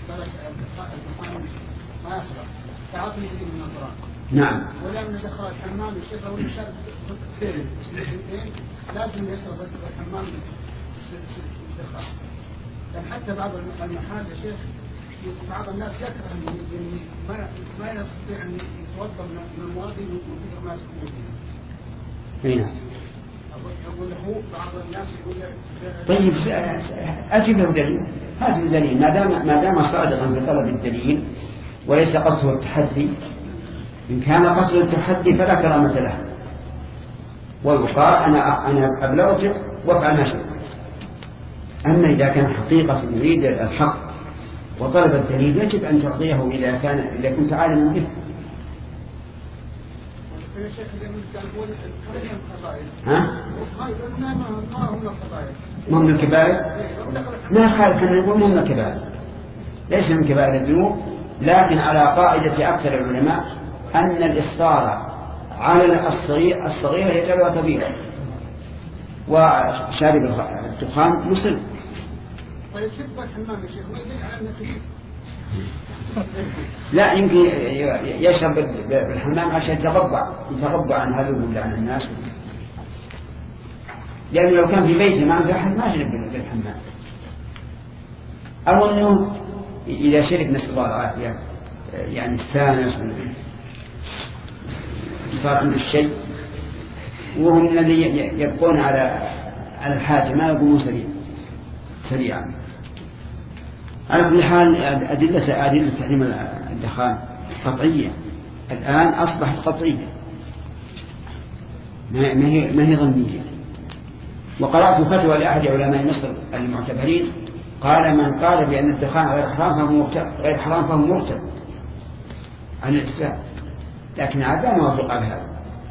C: ما يصلح تعطني دليل من القرآن.
A: نعم.
C: ولما دخل الحمام الشيخ أو الشرب كثير لازم يشرب الحمام الدخان. لأن حتى بعض المحال يا شيخ بعض الناس يكره ما يستطيع أن يتوضأ من المواد من كثر ما يسكنون فيها.
A: نعم.
C: أقول له بعض الناس يقول
A: طيب أجب له دليل، هذا الدليل ما دام صادقا في طلب الدليل وليس قصده التحدي. إن كان قصده التحدي فلا كرامة له، ويقال أنا أبلغتك وافعل ما شئت. أما إذا كان حقيقة يريد الحق وطلب الدليل يجب أن تعطيه إذا كنت عالما به.
C: يا شيخ
A: ها؟ ما من الكبائر؟ لا خالف أن يقول من الكبائر، ليس من كبائر الذنوب، لكن على قاعدة أكثر العلماء أن الإصرار على الصغيرة يجعلها كبيرة، وشارب الدخان مسلم.
C: طيب شرب الحمام يا شيخ ما يدل على أنه
A: لا، يمكن يشرب بالحمام عشان يتغضى عن هذا ولا عن الناس، لأنه لو كان في بيته ما عنده أحد ما شرب بالحمام. أو أنه إذا شرب نسأل الله العافية يعني استانس صار عنده الشيء، وهم الذي يبقون على الحاجة ما يقومون سريعا. على كل حال أدلة تحريم الدخان قطعية، الآن أصبحت قطعية ما هي ظنية. وقرأت فتوى لأحد علماء مصر المعتبرين قال من قال بأن الدخان غير حرام فهو مرتد عن الإسلام، لكن عاد موافق على هذا.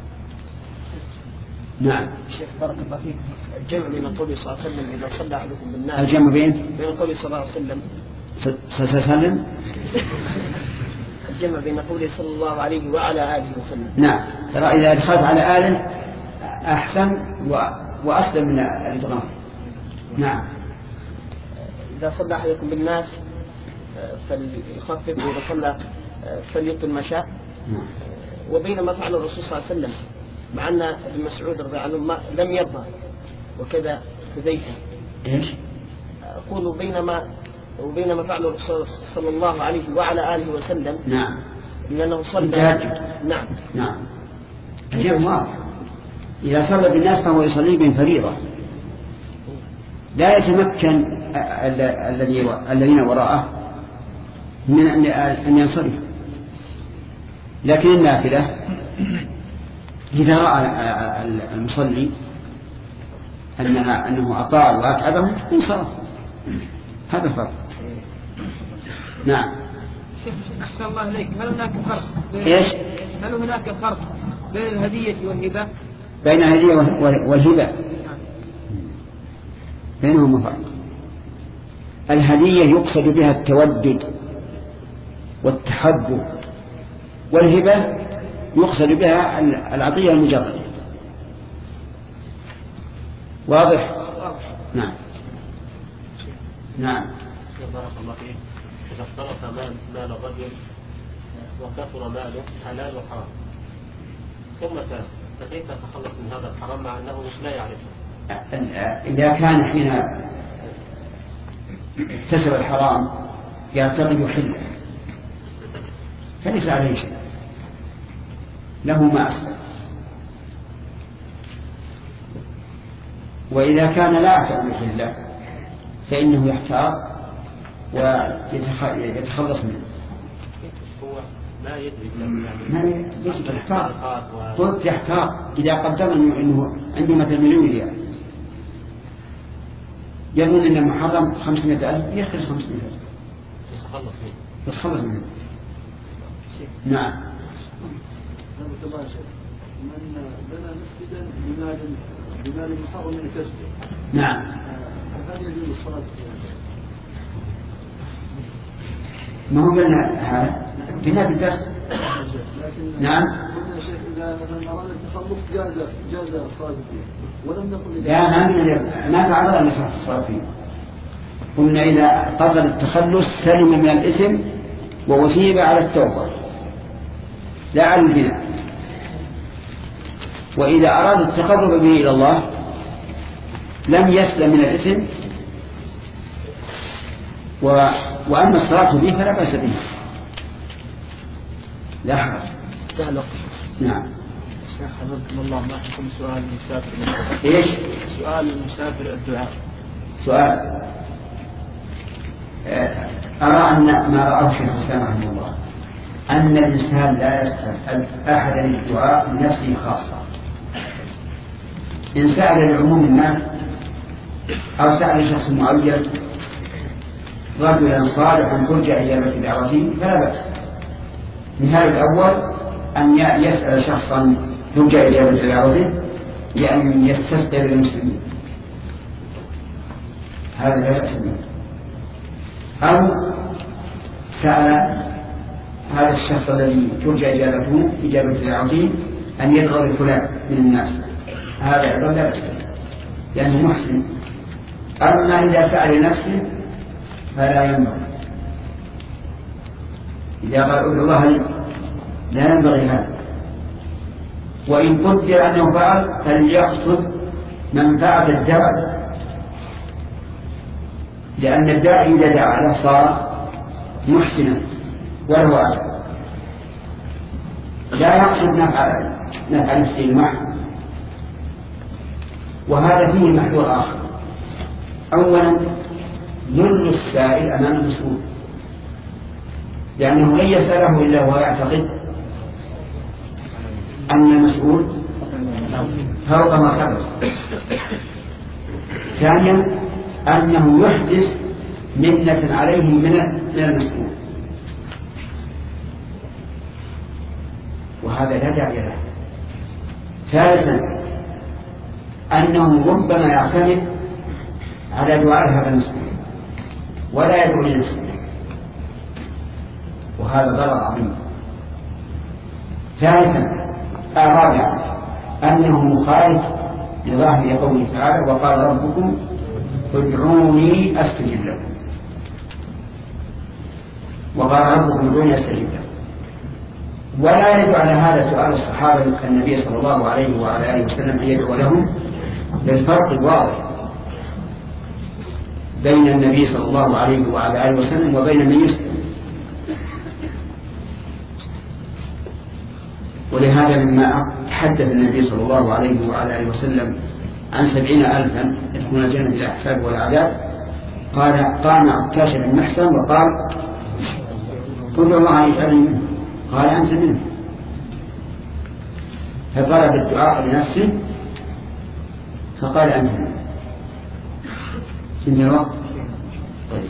A: نعم.
B: شيخ بارك الله فيك، الجمع بين قوله صلى الله عليه وسلم إذا صلى أحدكم بالناس،
A: الجمع بين
B: قوله صلى الله عليه وسلم
A: سلم
B: الجمع بين قوله صلى الله عليه وعلى آله وسلم.
A: نعم، ترى إذا دخلت على آله أحسن وأسلم من الإدغام. نعم.
B: إذا صلى أحدكم بالناس فليخفف، وإذا صلى فليطل ما شاء. وبينما فعل الرسول صلى الله عليه وسلم، مع أن ابن مسعود رضي الله عنه لم يرضى، وكذا حذيفة.
A: إيش؟
B: أقول وبينما فعل الرسول صلى الله عليه وعلى آله وسلم.
A: نعم.
B: لأنه صلى.
A: نعم. نعم. الجمع واضح. إذا صلى بالناس فهو يصلي بهم فريضة، لا يتمكن الذين وراءه من أن ينصرفوا. لكن النافلة إذا رأى المصلي أنه أطاع وأتعبه انصرف. هذا فرق. نعم.
D: أحسن الله إليك، هل هناك فرق
A: إيش؟
D: هل هناك فرق بين الهدية والهبة؟
A: بين الهدية والهبة بينهما فرق. الهدية يقصد بها التودد والتحبب، والهبة يقصد بها العطية المجردة. واضح؟ نعم. نعم.
E: بارك الله فيك. إذا اختلط مال الرجل وكثر ماله حلال وحرام ثم تاب، فكيف يتخلص من هذا الحرام مع أنه لا يعرفه؟
A: إذا كان حين اكتسب الحرام يعتقد يحله فليس عليه شيء، له ما أسلم. وإذا كان لا يعتقد يحله فإنه يحتاط ويتخلص منه.
E: هو لا يدري
A: ما يحتاط. قلت يحتاط إذا قدر أنه عنده مثل 1,000,000 ريال، يظن أن المحرم 500,000، يأخذ 500,000 يتخلص منه. نعم.
C: من بنى مسجدا بمال محرم من كسبه.
A: نعم.
C: هل يجوز الصلاة فيه؟
A: ما هو قلنا بناء الدرس. نعم.
C: قلنا شيخ إذا مثلا أراد التخلص جاز الصلاة فيه، ولم نقل
A: لا ما تعرض أن يصح الصلاة فيه. قلنا إذا قصد التخلص سلم من الإثم ووثيب على التوبة لا على البناء. وإذا أراد التقرب به إلى الله لم يسلم من الإثم وأما الصلاة به فلا بأس به، لا حرج. نعم.
D: حفظكم الله، ما حكم سؤال المسافر؟
A: إيش؟
D: سؤال المسافر الدعاء.
A: سؤال أرى أن ما رأى الشيخ الإسلام رحمه الله أن الإنسان لا يسأل أحدا الدعاء لنفسه خاصة. إن سأل لعموم الناس أو سأل شخص معين رجلا صالحا ترجى إجابة دعوته فلا بأس. مثال الأول أن يسأل شخصا ترجى إجابة دعوته لأن يستسقي للمسلمين، هذا لا بأس به. أو سأل هذا الشخص الذي ترجى إجابة دعوته أن يدعو لفلان من الناس، هذا أيضا لا بأس به لأنه محسن. أما إذا سأل نفسه فلا ينبغي. إذا قال أدعو الله لا ينبغي هذا. وإن قدر أنه فعل فليقصد منفعة الدعاء، لأن الداعي إذا دعا له صار محسنا وله أجر، لا يقصد نفع نفسه المحض. وهذا فيه محور آخر. أولا ذل السائل أمام المسؤول، لأنه لن يسأله إلا وهو يعتقد أن المسؤول فوق مرتبته. ثانيا أنه يحدث منة عليه من المسؤول، وهذا لا داعي له. ثالثا أنه ربما يعتمد على دعاء هذا المسؤول ولا يدعو لنفسه، وهذا ضرر عظيم. ثالثا رابعا أنه مخالف لظاهر قوله تعالى وقال ربكم ادعوني أستجب لكم. وقال ربكم ادعوني أستجب لكم. ولا يدعو على هذا سؤال الصحابة النبي صلى الله عليه وعلى آله وسلم أن يدعو لهم للفرق الواضح بين النبي صلى الله عليه وعلى آله وسلم وبين من يسلم. ولهذا لما تحدث النبي صلى الله عليه وعلى آله وسلم عن 70,000 يدخلون الجنة بلا حساب ولا عذاب قام عكاش بن محسن وقال ادعوا الله يجعلني منه. قال أنت منه. فطلب الدعاء لنفسه فقال أنت منه. إن الوقت طيب.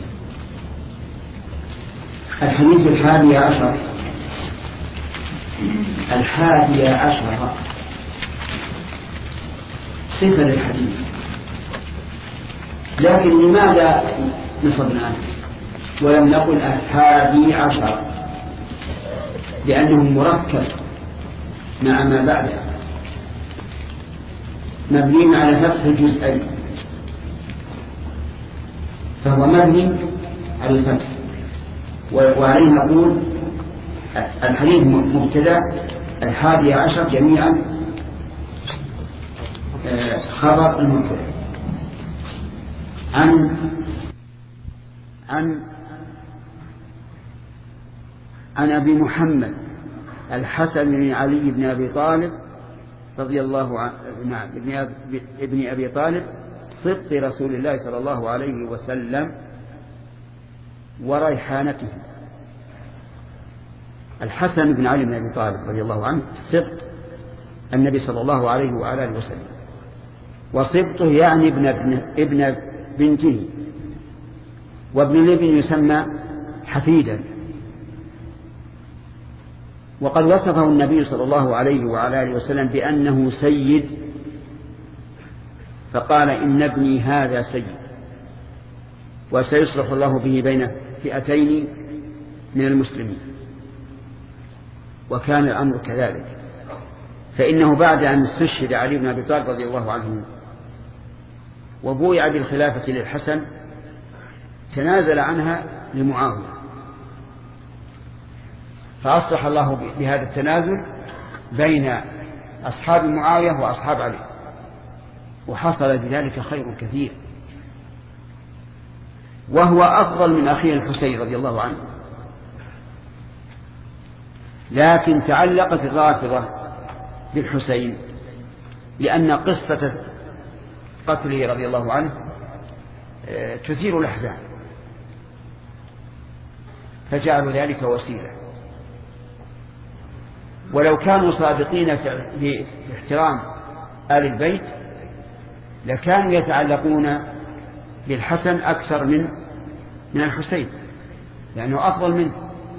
A: الحديث 11 صفة للحديث. لكن لماذا نصبناه ولم نقل 11؟ لأنه مركب مع ما بعده مبني على فتح الجزئين، فهو مبني على الفتح. وعليه نقول الحديث مبتدأ 11 جميعا خبر المبتدأ. عن أبي محمد الحسن بن علي بن أبي طالب رضي الله عنه ابن أبي طالب صبط رسول الله صلى الله عليه وسلم وريحانته. الحسن بن علي بن أبي طالب رضي الله عنه صبط النبي صلى الله عليه وعلى آله وسلم، وصبطه يعني ابن بنته، وابن الابن يسمى حفيدا. وقد وصفه النبي صلى الله عليه وعلى آله وسلم بأنه سيد، فقال إن ابني هذا سيد وسيصلح الله به بين فئتين من المسلمين. وكان الأمر كذلك، فإنه بعد أن استشهد علي بن أبي طالب رضي الله عنه وبويع بالخلافة للحسن تنازل عنها لمعاوية، فأصلح الله بهذا التنازل بين أصحاب معاوية وأصحاب علي، وحصل بذلك خير كثير، وهو أفضل من أخيه الحسين رضي الله عنه. لكن تعلقت الرافضة بالحسين لأن قصة قتله رضي الله عنه تثير الأحزان، فجعلوا ذلك وسيلة. ولو كانوا صادقين في احترام آل البيت لكانوا يتعلقون بالحسن أكثر من الحسين لأنه أفضل منه.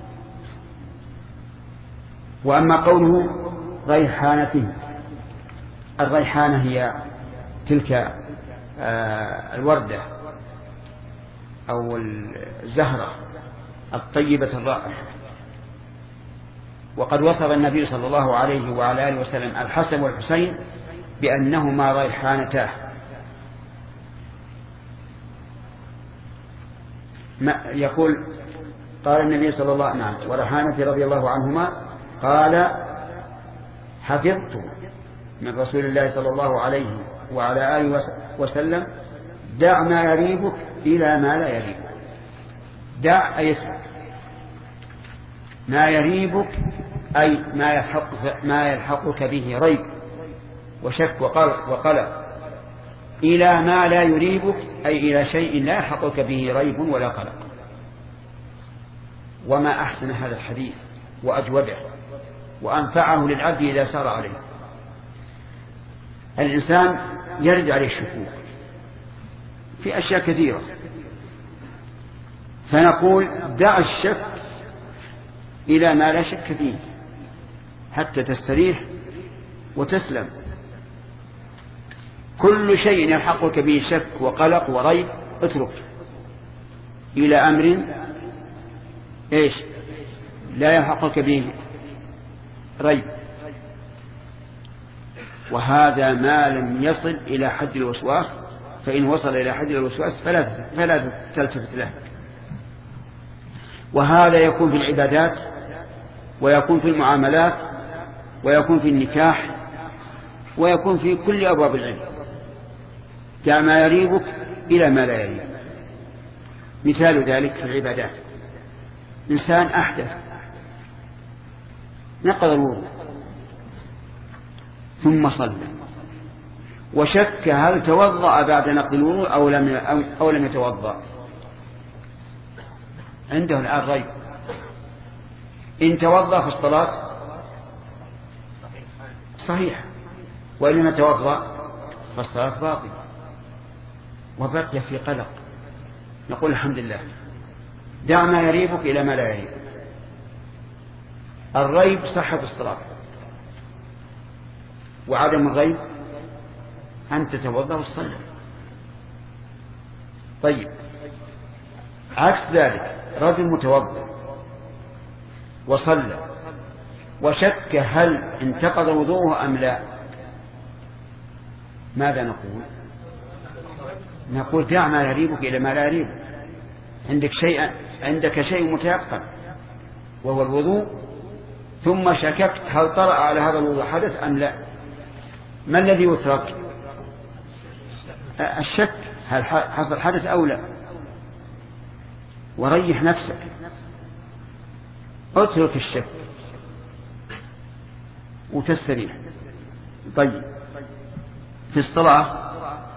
A: وأما قوله ريحانته، الريحانة هي تلك الوردة أو الزهرة الطيبة الرائحة. وقد وصف النبي صلى الله عليه وعلى آله وسلم الحسن والحسين بأنهما ريحانتاه. يقول قال النبي صلى الله عليه وسلم وريحانته رضي الله عنهما قال حفظت من رسول الله صلى الله عليه وعلى آله وسلم دع ما يريبك إلى ما لا يريبك. دع أي ما يريبك أي ما يلحقك به ريب وشك وقلق، إلى ما لا يريبك أي إلى شيء لا يلحقك به ريب ولا قلق. وما أحسن هذا الحديث وأجوده وأنفعه للعبد إذا سار عليه. الإنسان يرد عليه الشكوك في أشياء كثيرة، فنقول دع الشك إلى ما لا شك فيه حتى تستريح وتسلم. كل شيء يلحقك به شك وقلق وريب اترك إلى أمر لا يلحقك به ريب وهذا ما لم يصل إلى حد الوسواس، فإن وصل إلى حد الوسواس فلا تلتفت له. وهذا يكون في العبادات، ويكون في المعاملات، ويكون في النكاح، ويكون في كل أبواب العلم. دع ما يريبك إلى ما لا يريبك. مثال ذلك في العبادات: إنسان أحدث نقض الوضوء ثم صلى وشك هل توضأ بعد نقض الوضوء أو لم يتوضأ، عنده الآن ريب. إن توضأ في الصلاة صحيح، وإن لم يتوضأ فالصلاة باطلة، وبقي في قلق. نقول الحمد لله، دع ما يريبك إلى ما لا يريبك. الريب صحة الصلاة، وعدم الريب أن تتوضأ وتصلي. طيب، عكس ذلك رجل متوضأ وصلى وشك هل انتقض وضوءه أم لا، ماذا نقول؟ نقول دع ما يريبك إلى ما لا يريبك. عندك شيء متيقن وهو الوضوء، ثم شككت هل طرأ على هذا الوضوء حدث أم لا. ما الذي يترك؟ الشك، هل حصل حدث أو لا. وريح نفسك، اترك الشك وتستريح. طيب، في الصلاة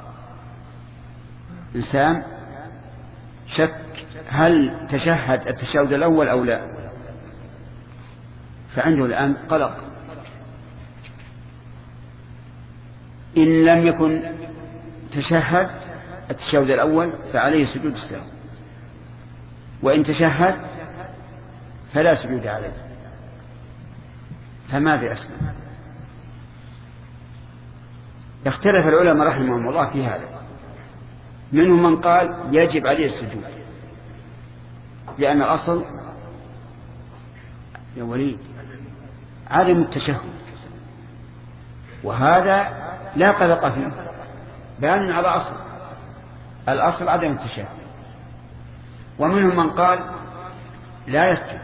A: إنسان شك هل تشهد التشهد الأول أو لا، فعنده الآن قلق. إن لم يكن تشهد التشهد الأول فعليه سجود السهو، وإن تشهد فلا سجود عليه. فماذا أسلم؟ اختلف العلماء رحمهم الله في هذا. منهم من قال يجب عليه السجود، لأن الأصل يا وليد عدم التشهد، وهذا لا قلق فيه، بيان على أصل، الأصل عدم التشهد. ومنهم من قال لا يسجد،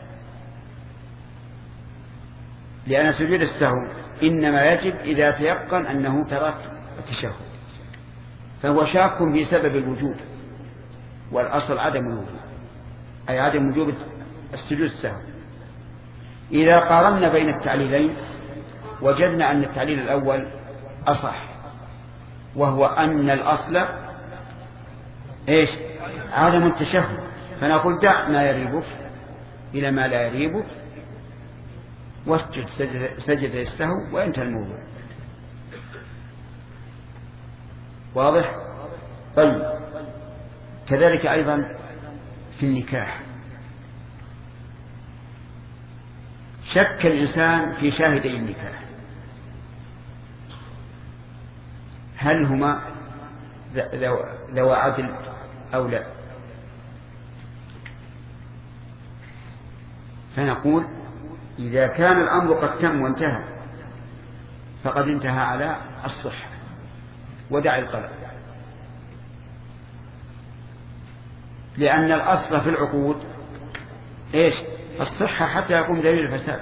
A: لأن سجود السهو إنما يجب إذا تيقن أنه ترك التشهد، فهو شاك في سبب الوجوب، والأصل عدم الوجوب، أي عدم وجوب السجود السهو. إذا قارنا بين التعليلين وجدنا أن التعليل الأول أصح، وهو أن الأصل إيش؟ عدم التشهد، فنقول دع ما يريبك إلى ما لا يريبك واسجد سجد السهو وانتهى الموضوع. واضح؟ طيب، كذلك أيضا في النكاح، شك الإنسان في شاهدي النكاح هل هما ذو عدل أو لا، فنقول إذا كان الأمر قد تم وانتهى فقد انتهى على الصحة، ودع القلق، لأن الأصل في العقود إيش؟ الصحة حتى يقوم دليل الفساد.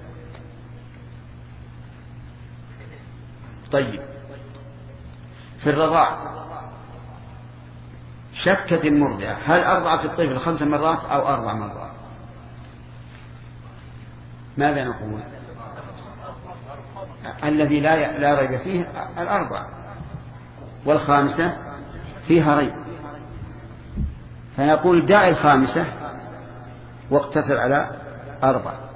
A: طيب، في الرضاع شكت المرضعة هل أرضعت الطفل 5 مرات أو 4 مرات، ماذا نقول؟ الذي لا ريب فيه 4، والخامسة فيها ريب، فنقول دع 5 واقتصر على 4.